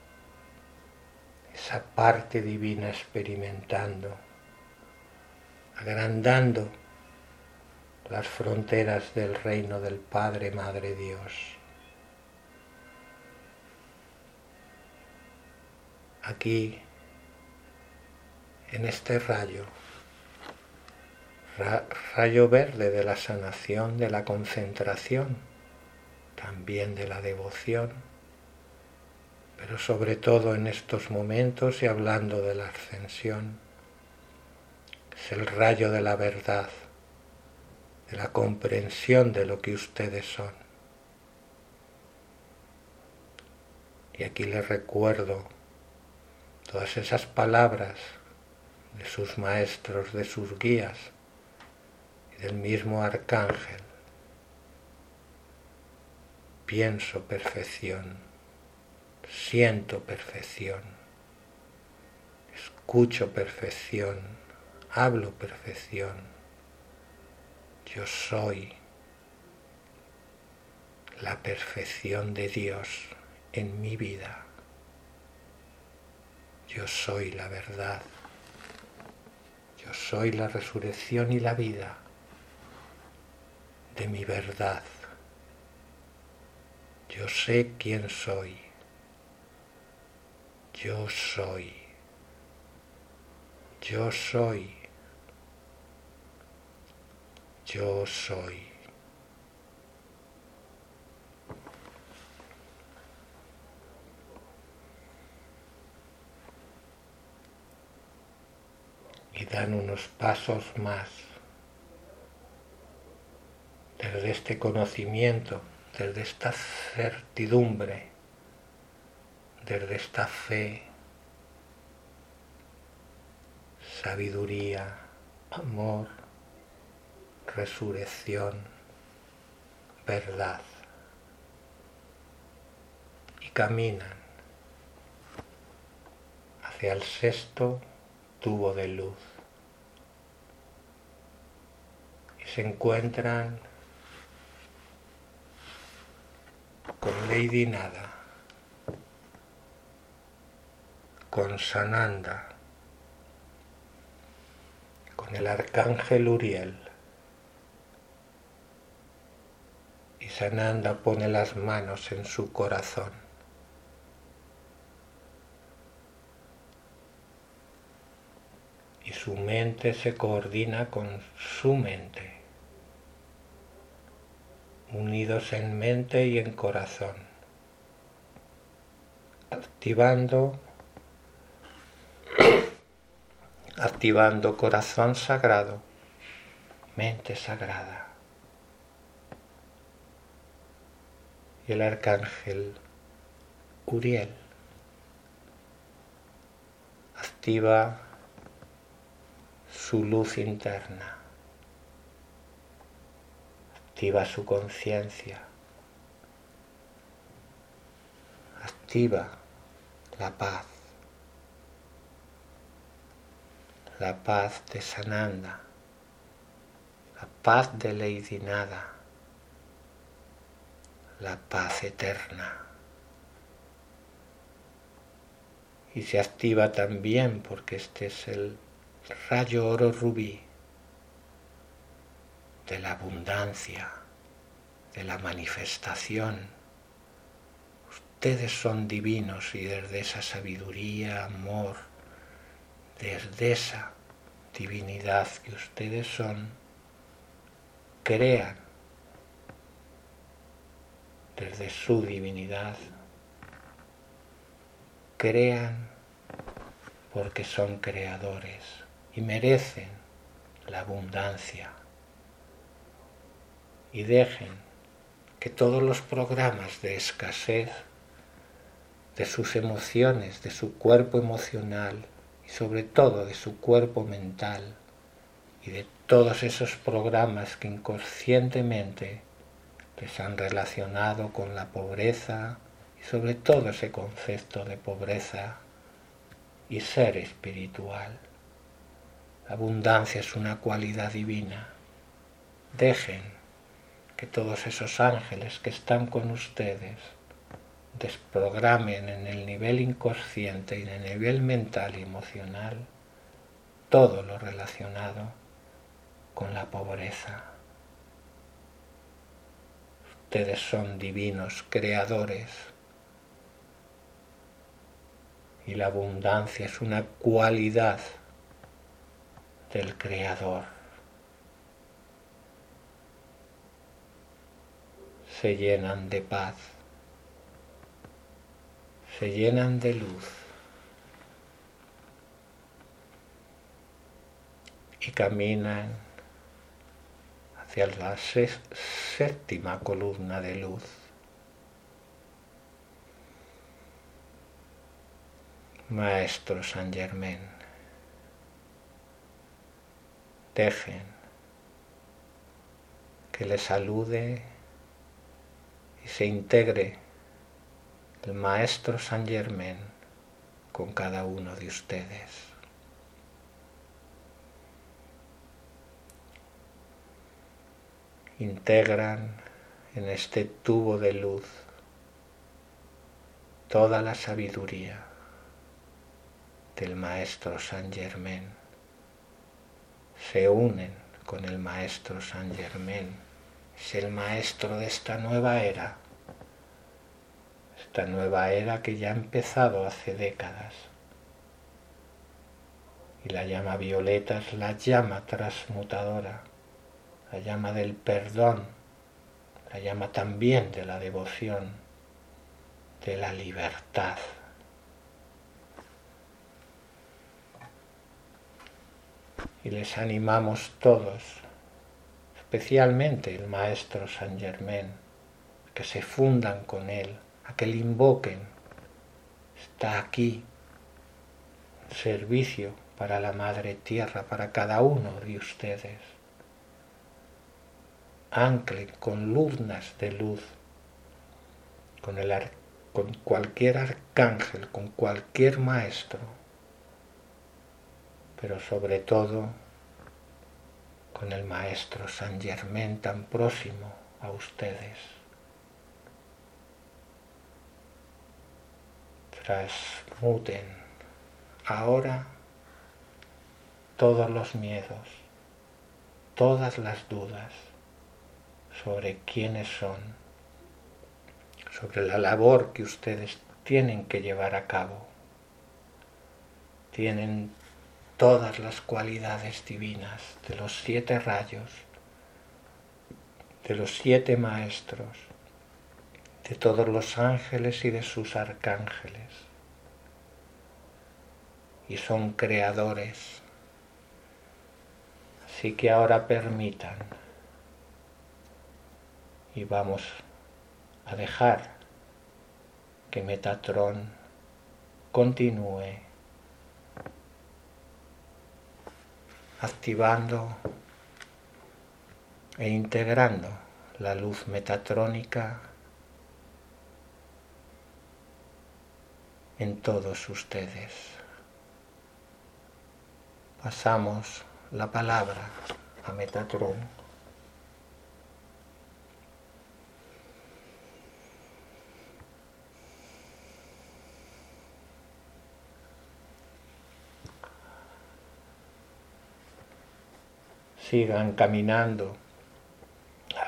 esa parte divina experimentando, agrandando las fronteras del reino del Padre, Madre Dios. Aquí, en este rayo, ra- rayo verde de la sanación, de la concentración, también de la devoción, pero sobre todo en estos momentos y hablando de la ascensión, es el rayo de la verdad, de la comprensión de lo que ustedes son. Y aquí les recuerdo todas esas palabras de sus maestros, de sus guías y del mismo arcángel. Pienso perfección, siento perfección, escucho perfección, hablo perfección. Yo soy la perfección de Dios en mi vida. Yo soy la verdad. Yo soy la resurrección y la vida de mi verdad. Yo sé quién soy. Yo soy. Yo soy. Yo soy. Y dan unos pasos más desde este conocimiento, desde esta certidumbre, desde esta fe, sabiduría, amor, resurrección, verdad. Y caminan hacia el sexto tubo de luz. Y se encuentran con Lady Nada, con Sananda, con el arcángel Uriel. Y Sananda pone las manos en su corazón. Y su mente se coordina con su mente, unidos en mente y en corazón, activando, activando corazón sagrado, mente sagrada. Y el arcángel Uriel activa su luz interna, activa su conciencia, activa la paz, la paz de Sananda, la paz de Lady Nada, la paz eterna. Y se activa también, porque este es el rayo oro rubí, de la abundancia, de la manifestación. Ustedes son divinos y desde esa sabiduría, amor, desde esa divinidad que ustedes son, crean desde su divinidad, crean porque son creadores y merecen la abundancia. Y dejen que todos los programas de escasez de sus emociones, de su cuerpo emocional y sobre todo de su cuerpo mental y de todos esos programas que inconscientemente les han relacionado con la pobreza y sobre todo ese concepto de pobreza y ser espiritual. La abundancia es una cualidad divina. Dejen que todos esos ángeles que están con ustedes desprogramen en el nivel inconsciente y en el nivel mental y emocional todo lo relacionado con la pobreza. Ustedes son divinos creadores y la abundancia es una cualidad del Creador. Se llenan de paz, se llenan de luz y caminan hacia la séptima columna de luz. Maestro Saint Germain, dejen que les salude y se integre el Maestro Saint Germain con cada uno de ustedes. Integran en este tubo de luz toda la sabiduría del Maestro Saint Germain. Se unen con el Maestro Saint Germain. Es el Maestro de esta nueva era. Esta nueva era que ya ha empezado hace décadas. Y la llama violeta es la llama transmutadora, la llama del perdón, la llama también de la devoción, de la libertad. Y les animamos todos, especialmente el Maestro Saint Germain, que se fundan con él, a que le invoquen. Está aquí, servicio para la Madre Tierra, para cada uno de ustedes. Anclen con lunas de luz, con, el ar- con cualquier arcángel, con cualquier maestro, pero sobre todo con el Maestro Saint Germain tan próximo a ustedes. Transmuten ahora todos los miedos, todas las dudas sobre quiénes son, sobre la labor que ustedes tienen que llevar a cabo. Tienen todas las cualidades divinas de los siete rayos, de los siete maestros, de todos los ángeles y de sus arcángeles. Y son creadores. Así que ahora permitan y vamos a dejar que Metatron continúe activando e integrando la luz metatrónica en todos ustedes. Pasamos la palabra a Metatron. Sigan caminando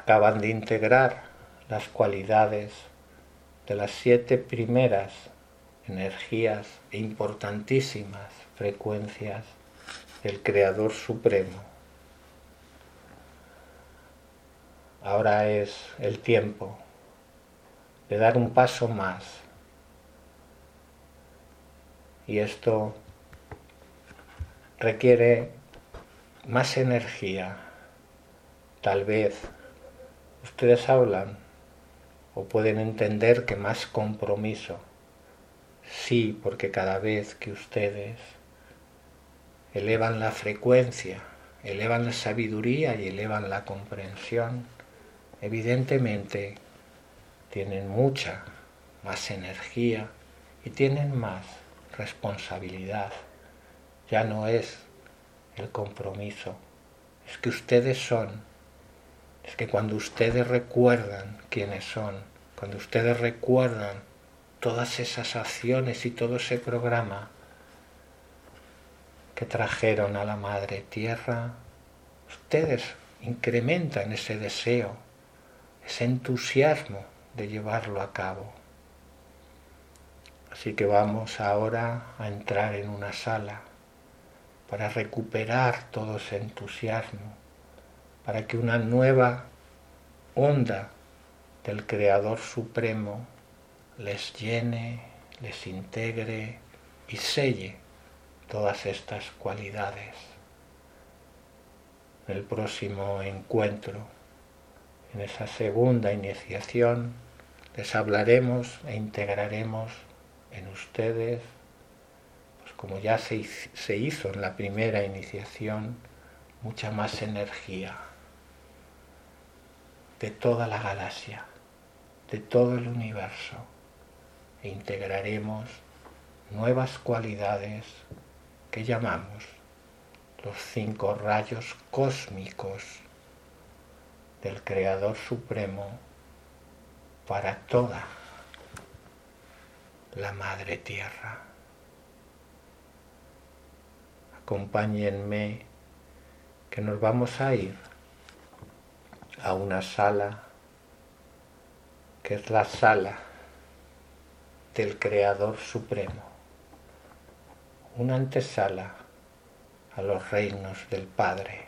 acaban de integrar las cualidades de las siete primeras energías e importantísimas frecuencias del Creador Supremo. Ahora es el tiempo de dar un paso más, y esto requiere más energía. Tal vez ustedes hablan o pueden entender que más compromiso. Sí, porque cada vez que ustedes elevan la frecuencia, elevan la sabiduría y elevan la comprensión, evidentemente tienen mucha más energía y tienen más responsabilidad. Ya no es el compromiso, es que ustedes son, es que cuando ustedes recuerdan quiénes son, cuando ustedes recuerdan todas esas acciones y todo ese programa que trajeron a la Madre Tierra, ustedes incrementan ese deseo, ese entusiasmo de llevarlo a cabo. Así que vamos ahora a entrar en una sala para recuperar todo ese entusiasmo, para que una nueva onda del Creador Supremo les llene, les integre y selle todas estas cualidades. En el próximo encuentro, en esa segunda iniciación, les hablaremos e integraremos en ustedes, pues como ya se, se hizo en la primera iniciación, mucha más energía de toda la galaxia, de todo el universo, e integraremos nuevas cualidades que llamamos los cinco rayos cósmicos del Creador Supremo para toda la Madre Tierra. Acompáñenme, que nos vamos a ir a una sala que es la sala del Creador Supremo, una antesala a los reinos del Padre,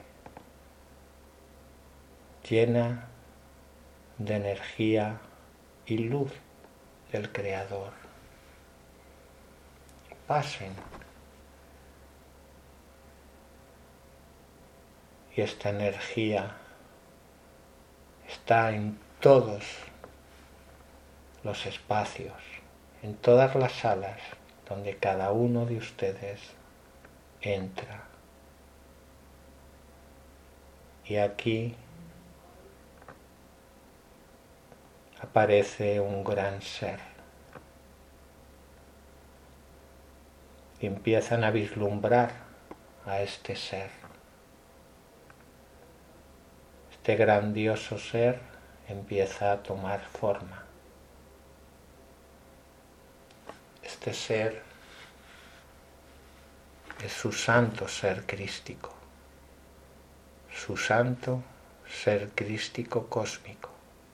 llena de energía y luz del Creador. Pasen. Y esta energía está en todos los espacios, en todas las salas donde cada uno de ustedes entra. Y aquí aparece un gran ser. Y empiezan a vislumbrar a este ser. Este grandioso ser empieza a tomar forma. Este ser es su santo ser crístico, su santo ser crístico cósmico,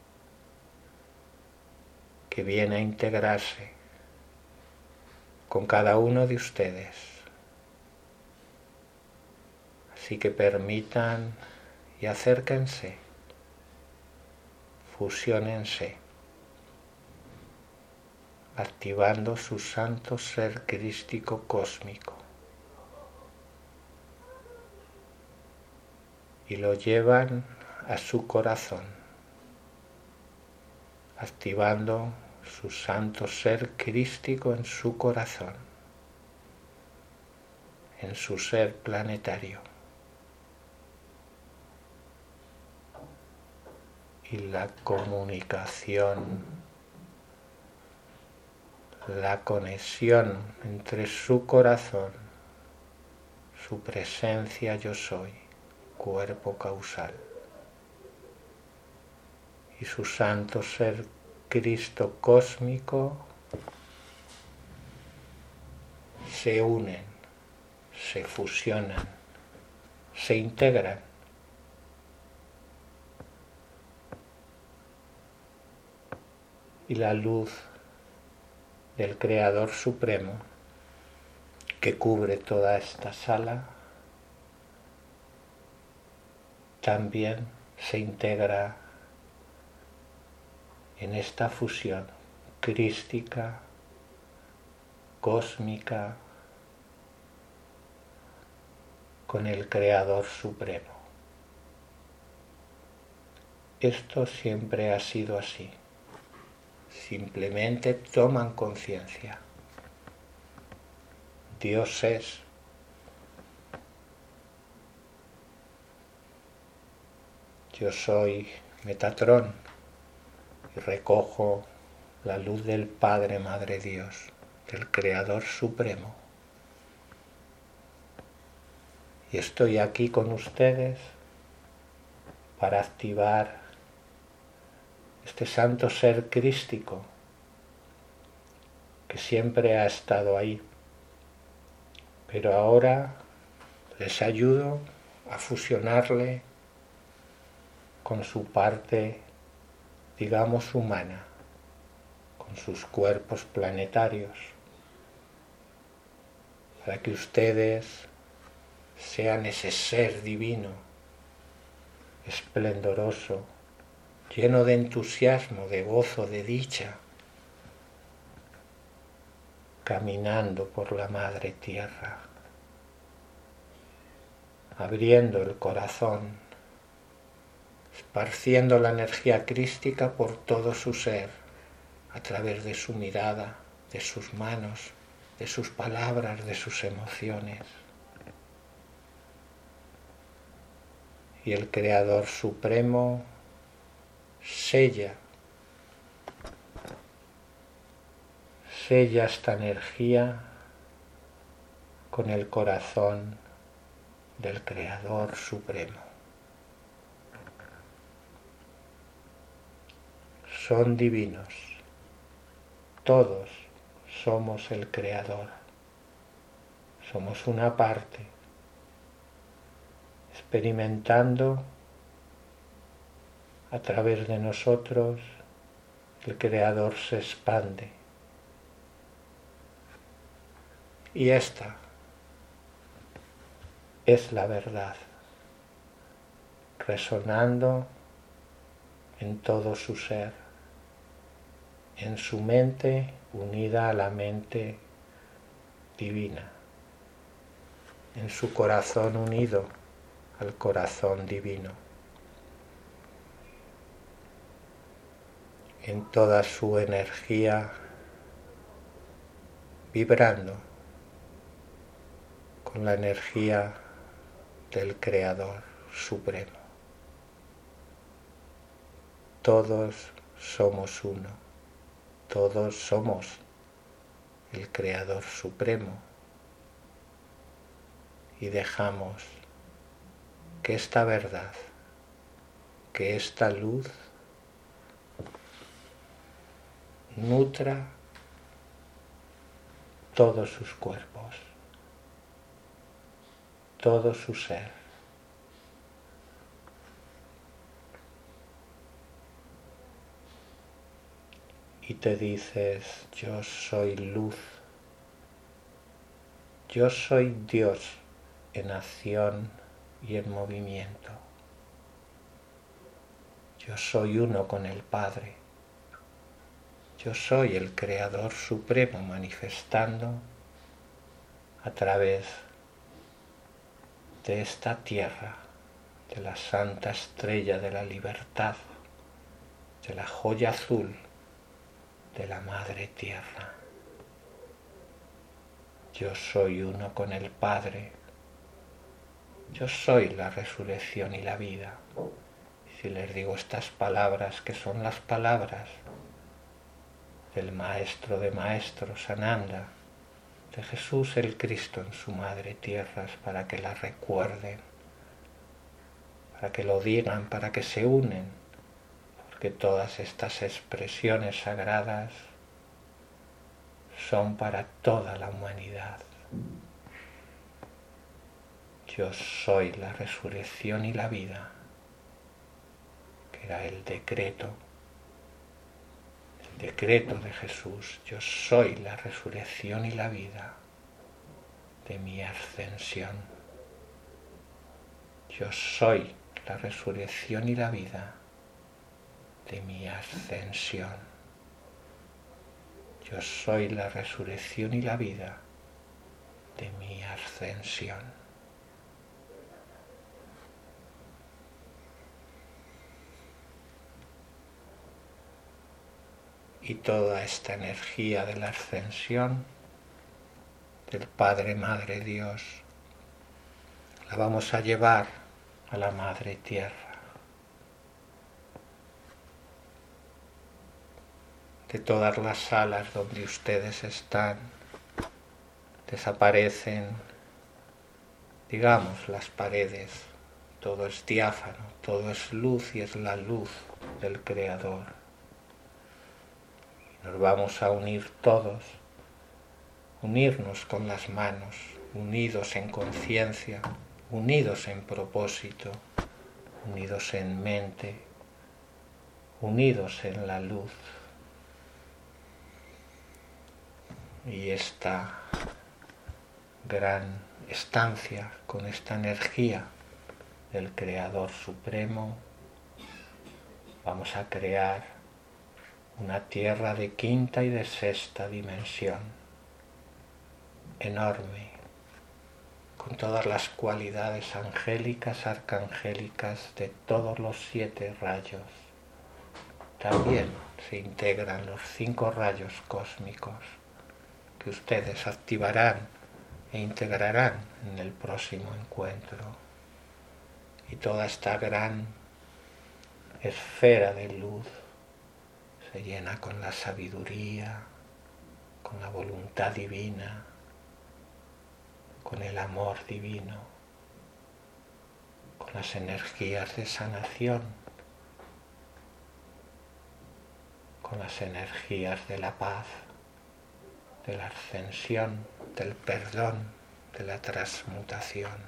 que viene a integrarse con cada uno de ustedes. Así que permitan y acérquense, fusiónense, activando su santo ser crístico cósmico, y lo llevan a su corazón, activando su santo ser crístico en su corazón, en su ser planetario. Y la comunicación, la conexión entre su corazón, su presencia yo soy, cuerpo causal, y su santo ser Cristo cósmico se unen, se fusionan, se integran y la luz del Creador Supremo que cubre toda esta sala también se integra en esta fusión crística, cósmica, con el Creador Supremo. Esto siempre ha sido así. Simplemente toman conciencia. Dios es. Yo soy Metatrón y recojo la luz del Padre, Madre Dios, del Creador Supremo. Y estoy aquí con ustedes para activar este santo ser crístico que siempre ha estado ahí, pero ahora les ayudo a fusionarle con su parte, digamos, humana, con sus cuerpos planetarios, para que ustedes sean ese ser divino, esplendoroso, lleno de entusiasmo, de gozo, de dicha, caminando por la Madre Tierra, abriendo el corazón, esparciendo la energía crística por todo su ser, a través de su mirada, de sus manos, de sus palabras, de sus emociones. Y el Creador Supremo sella, sella esta energía con el corazón del Creador Supremo. Son divinos, todos somos el Creador, somos una parte, experimentando a través de nosotros, el Creador se expande. Y esta es la verdad, resonando en todo su ser, en su mente unida a la mente divina, en su corazón unido al corazón divino, en toda su energía vibrando con la energía del Creador Supremo. Todos somos uno, todos somos el Creador Supremo y dejamos que esta verdad, que esta luz nutra todos sus cuerpos, todo su ser. Y te dices, yo soy luz, yo soy Dios en acción y en movimiento. Yo soy uno con el Padre. Yo soy el Creador Supremo manifestando a través de esta tierra, de la santa estrella de la libertad, de la joya azul de la Madre Tierra. Yo soy uno con el Padre. Yo soy la resurrección y la vida. Y si les digo estas palabras, que son las palabras del Maestro de Maestros, Sananda, de Jesús el Cristo en su Madre Tierra, es para que la recuerden, para que lo digan, para que se unen, porque todas estas expresiones sagradas son para toda la humanidad. Yo soy la resurrección y la vida, que era el decreto, Decreto de Jesús, yo soy la resurrección y la vida de mi ascensión. Yo soy la resurrección y la vida de mi ascensión. Yo soy la resurrección y la vida de mi ascensión. Y toda esta energía de la ascensión del Padre, Madre, Dios, la vamos a llevar a la Madre Tierra. De todas las salas donde ustedes están, desaparecen, digamos, las paredes. Todo es diáfano, todo es luz y es la luz del Creador. Nos vamos a unir todos, unirnos con las manos, unidos en conciencia, unidos en propósito, unidos en mente, unidos en la luz. Y esta gran estancia con esta energía del Creador Supremo, vamos a crear una tierra de quinta y de sexta dimensión, enorme, con todas las cualidades angélicas, arcangélicas de todos los siete rayos. También se integran los cinco rayos cósmicos que ustedes activarán e integrarán en el próximo encuentro. Y toda esta gran esfera de luz se llena con la sabiduría, con la voluntad divina, con el amor divino, con las energías de sanación, con las energías de la paz, de la ascensión, del perdón, de la transmutación,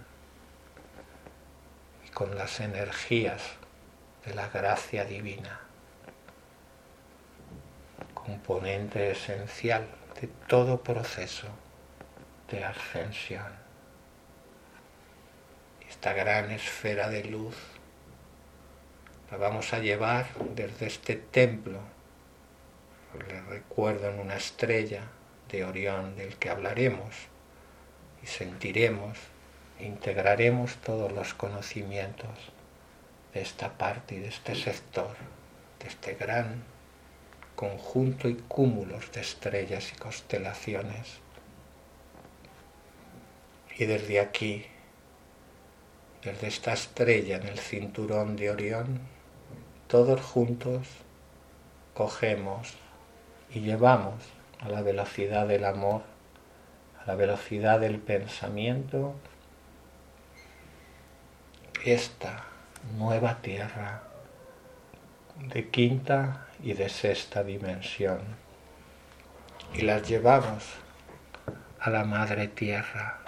y con las energías de la gracia divina, componente esencial de todo proceso de ascensión. Esta gran esfera de luz la vamos a llevar desde este templo. Les recuerdo en una estrella de Orión del que hablaremos y sentiremos e integraremos todos los conocimientos de esta parte y de este sector, de este gran conjunto y cúmulos de estrellas y constelaciones. Y desde aquí, desde esta estrella en el cinturón de Orión, todos juntos cogemos y llevamos a la velocidad del amor, a la velocidad del pensamiento, esta nueva tierra de quinta y de sexta dimensión, y las llevamos a la Madre Tierra,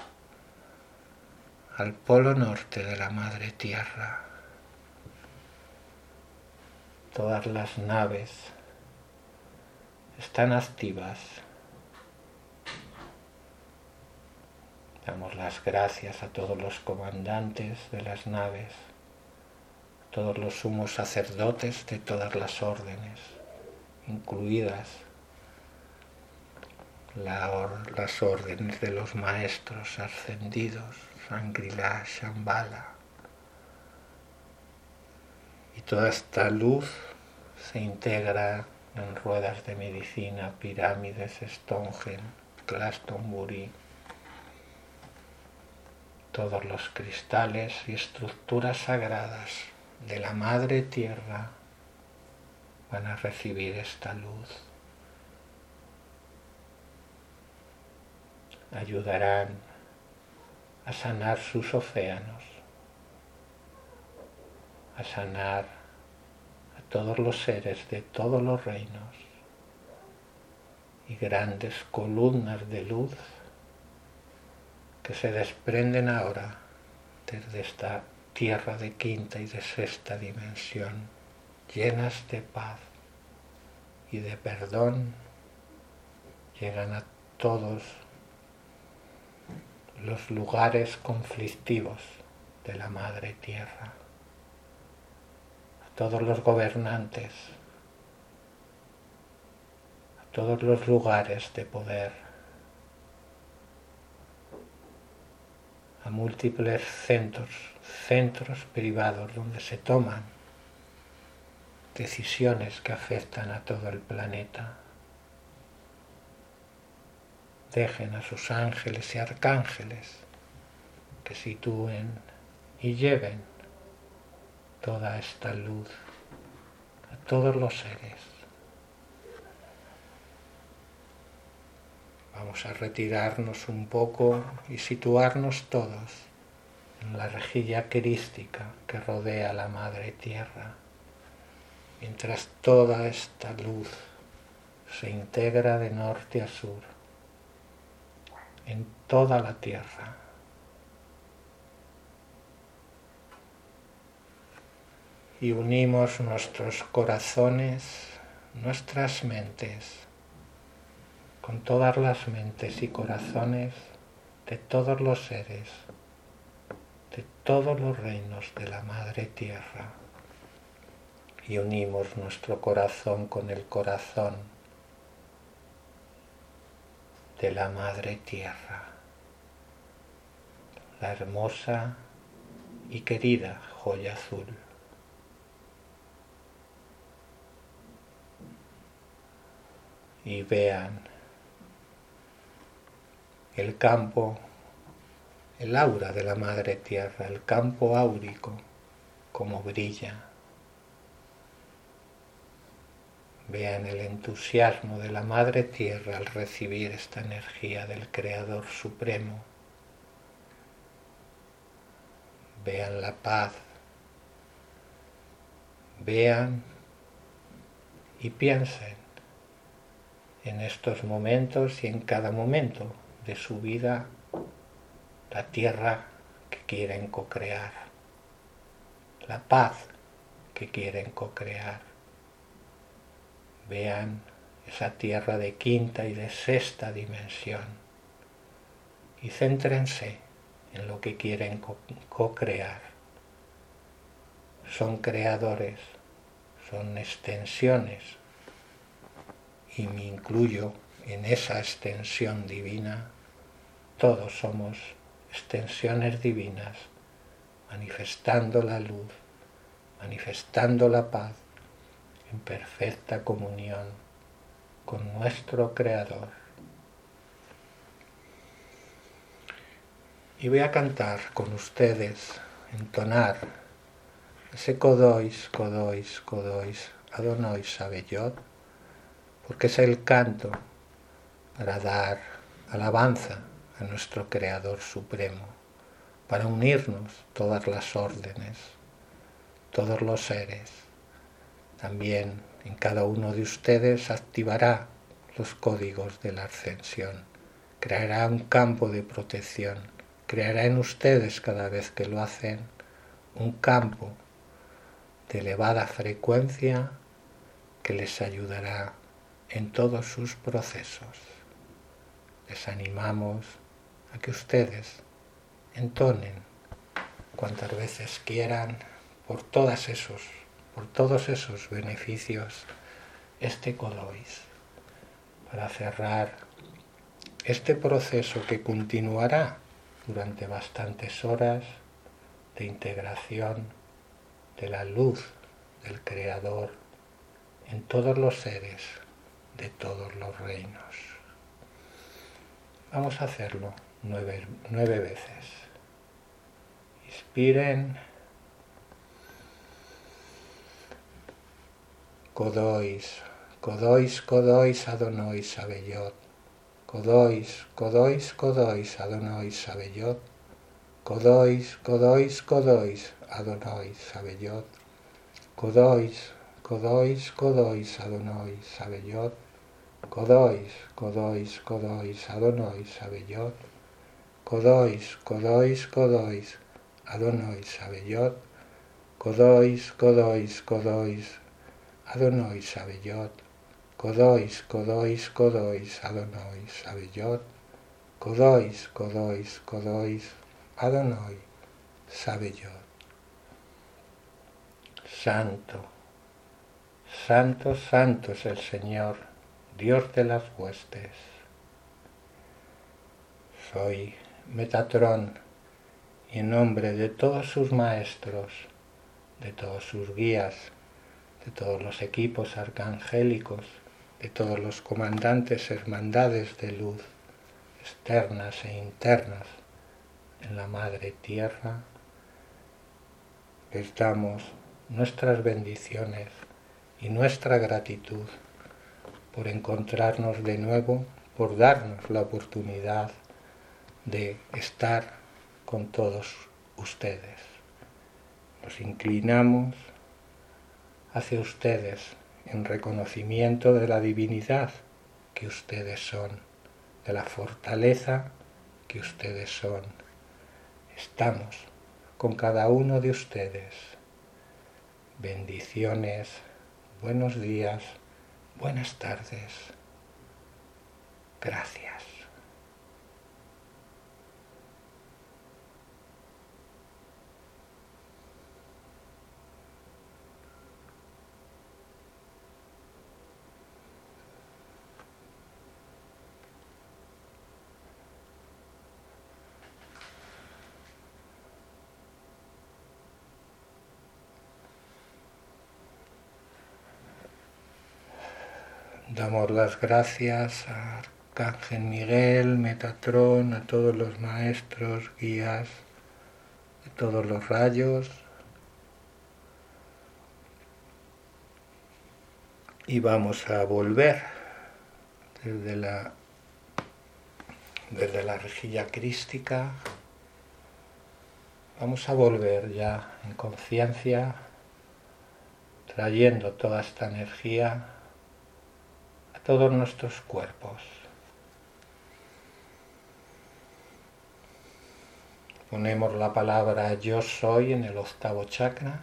al polo norte de la Madre Tierra. Todas las naves están activas. Damos las gracias a todos los comandantes de las naves, todos los sumos sacerdotes de todas las órdenes, incluidas la or, las órdenes de los maestros ascendidos, Shangri-La, Shambhala. Y toda esta luz se integra en ruedas de medicina, pirámides, Stonehenge, Glastonbury, todos los cristales y estructuras sagradas de la Madre Tierra van a recibir esta luz. Ayudarán a sanar sus océanos, a sanar a todos los seres de todos los reinos, y grandes columnas de luz que se desprenden ahora desde esta tierra de quinta y de sexta dimensión, llenas de paz y de perdón llegan a todos los lugares conflictivos de la Madre Tierra, a todos los gobernantes, a todos los lugares de poder, a múltiples centros, centros privados donde se toman decisiones que afectan a todo el planeta. Dejen a sus ángeles y arcángeles que sitúen y lleven toda esta luz a todos los seres. Vamos a retirarnos un poco y situarnos todos en la rejilla crística que rodea la Madre Tierra, mientras toda esta luz se integra de norte a sur en toda la Tierra. Y unimos nuestros corazones, nuestras mentes, con todas las mentes y corazones de todos los seres, de todos los reinos de la Madre Tierra. Y unimos nuestro corazón con el corazón de la Madre Tierra, la hermosa y querida joya azul. Y vean el campo, el aura de la Madre Tierra, el campo áurico, como brilla. Vean el entusiasmo de la Madre Tierra al recibir esta energía del Creador Supremo. Vean la paz. Vean y piensen en estos momentos y en cada momento de su vida la tierra que quieren co-crear, la paz que quieren co-crear. Vean esa tierra de quinta y de sexta dimensión y céntrense en lo que quieren co-crear. Son creadores, son extensiones, y me incluyo en esa extensión divina. Todos somos extensiones divinas, manifestando la luz, manifestando la paz, en perfecta comunión con nuestro Creador. Y voy a cantar con ustedes, entonar ese Kodois, Kodois, Kodois, Adonai Sabeyot, porque es el canto para dar alabanza a nuestro Creador Supremo, para unirnos todas las órdenes, todos los seres. También en cada uno de ustedes activará los códigos de la ascensión, creará un campo de protección, creará en ustedes cada vez que lo hacen un campo de elevada frecuencia que les ayudará en todos sus procesos. Les animamos a que ustedes entonen cuantas veces quieran por todas esos por todos esos beneficios este Kodois, para cerrar este proceso que continuará durante bastantes horas de integración de la luz del Creador en todos los seres de todos los reinos. Vamos a hacerlo nueve, nueve veces. Inspiren. Kodois, Kodois, Kodois, Adonai Sabeyot. Kodois, Kodois, Kodois, Adonai Sabeyot. Kodois, Kodois, Kodois, Adonai Sabeyot. Kodois, Kodois, Kodois, Adonai Sabeyot. Kodois, Kodois, Kodois, Adonai Sabeyot. Kodois, Kodois, Kodois, Adonai Sabeyot. Kodois, Kodois, Kodois, Adonai Sabeyot. Kodois, Kodois, Kodois, Adonai, Sabeyot. Kodois, Kodois, Kodois, Adonai, Sabeyot. Santo, santo, santo es el Señor, Dios de las huestes. Soy Metatrón, y en nombre de todos sus maestros, de todos sus guías, de todos los equipos arcangélicos, de todos los comandantes hermandades de luz, externas e internas, en la Madre Tierra, les damos nuestras bendiciones y nuestra gratitud por encontrarnos de nuevo, por darnos la oportunidad de estar con todos ustedes. Nos inclinamos hacia ustedes en reconocimiento de la divinidad que ustedes son, de la fortaleza que ustedes son. Estamos con cada uno de ustedes. Bendiciones, buenos días, buenas tardes. Gracias. Damos las gracias a Arcángel Miguel, Metatrón, a todos los maestros, guías, de todos los rayos. Y vamos a volver desde la, desde la rejilla crística. Vamos a volver ya en conciencia, trayendo toda esta energía a todos nuestros cuerpos. Ponemos la palabra yo soy en el octavo chakra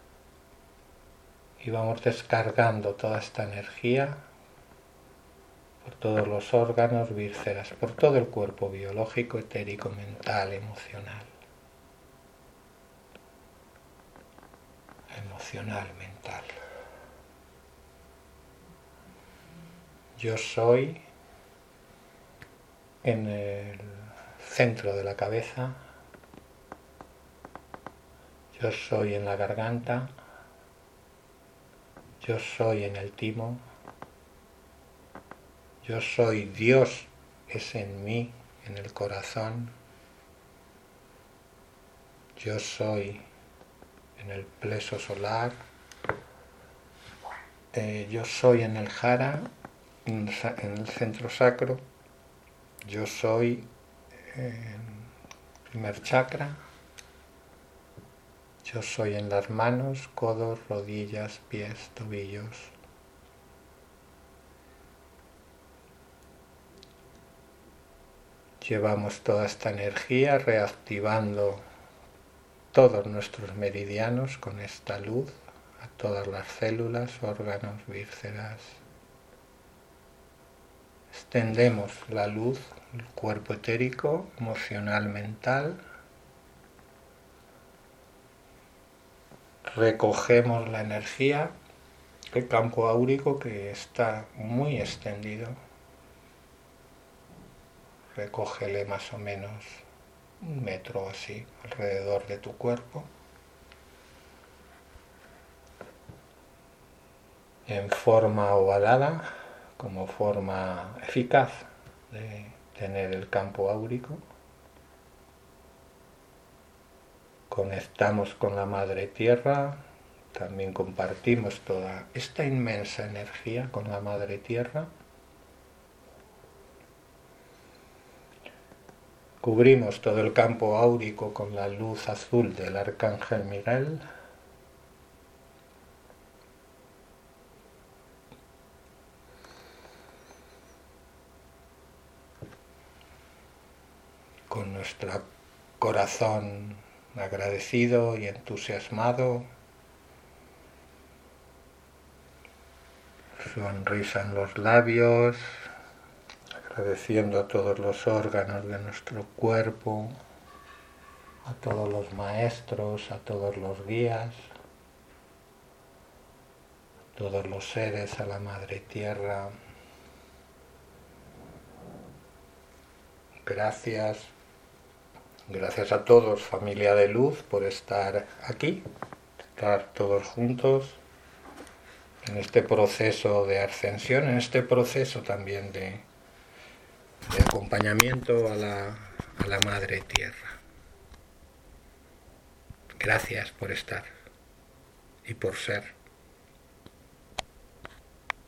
y vamos descargando toda esta energía por todos los órganos, vísceras, por todo el cuerpo biológico, etérico, mental, emocional. Emocional, mental. Yo soy en el centro de la cabeza, yo soy en la garganta, yo soy en el timo, yo soy Dios es en mí, en el corazón, yo soy en el plexo solar, eh, yo soy en el jara, en el centro sacro, yo soy en el primer chakra, yo soy en las manos, codos, rodillas, pies, tobillos. Llevamos toda esta energía reactivando todos nuestros meridianos con esta luz a todas las células, órganos, vísceras. Extendemos la luz, el cuerpo etérico, emocional, mental. Recogemos la energía, el campo áurico que está muy extendido. Recógele más o menos un metro así alrededor de tu cuerpo. En forma ovalada, como forma eficaz de tener el campo áurico. Conectamos con la Madre Tierra, también compartimos toda esta inmensa energía con la Madre Tierra. Cubrimos todo el campo áurico con la luz azul del Arcángel Miguel. Con nuestro corazón agradecido y entusiasmado, sonrisa en los labios, agradeciendo a todos los órganos de nuestro cuerpo, a todos los maestros, a todos los guías, a todos los seres, a la Madre Tierra. Gracias, gracias a todos, familia de luz, por estar aquí, estar todos juntos en este proceso de ascensión, en este proceso también de, de acompañamiento a la, a la Madre Tierra. Gracias por estar y por ser.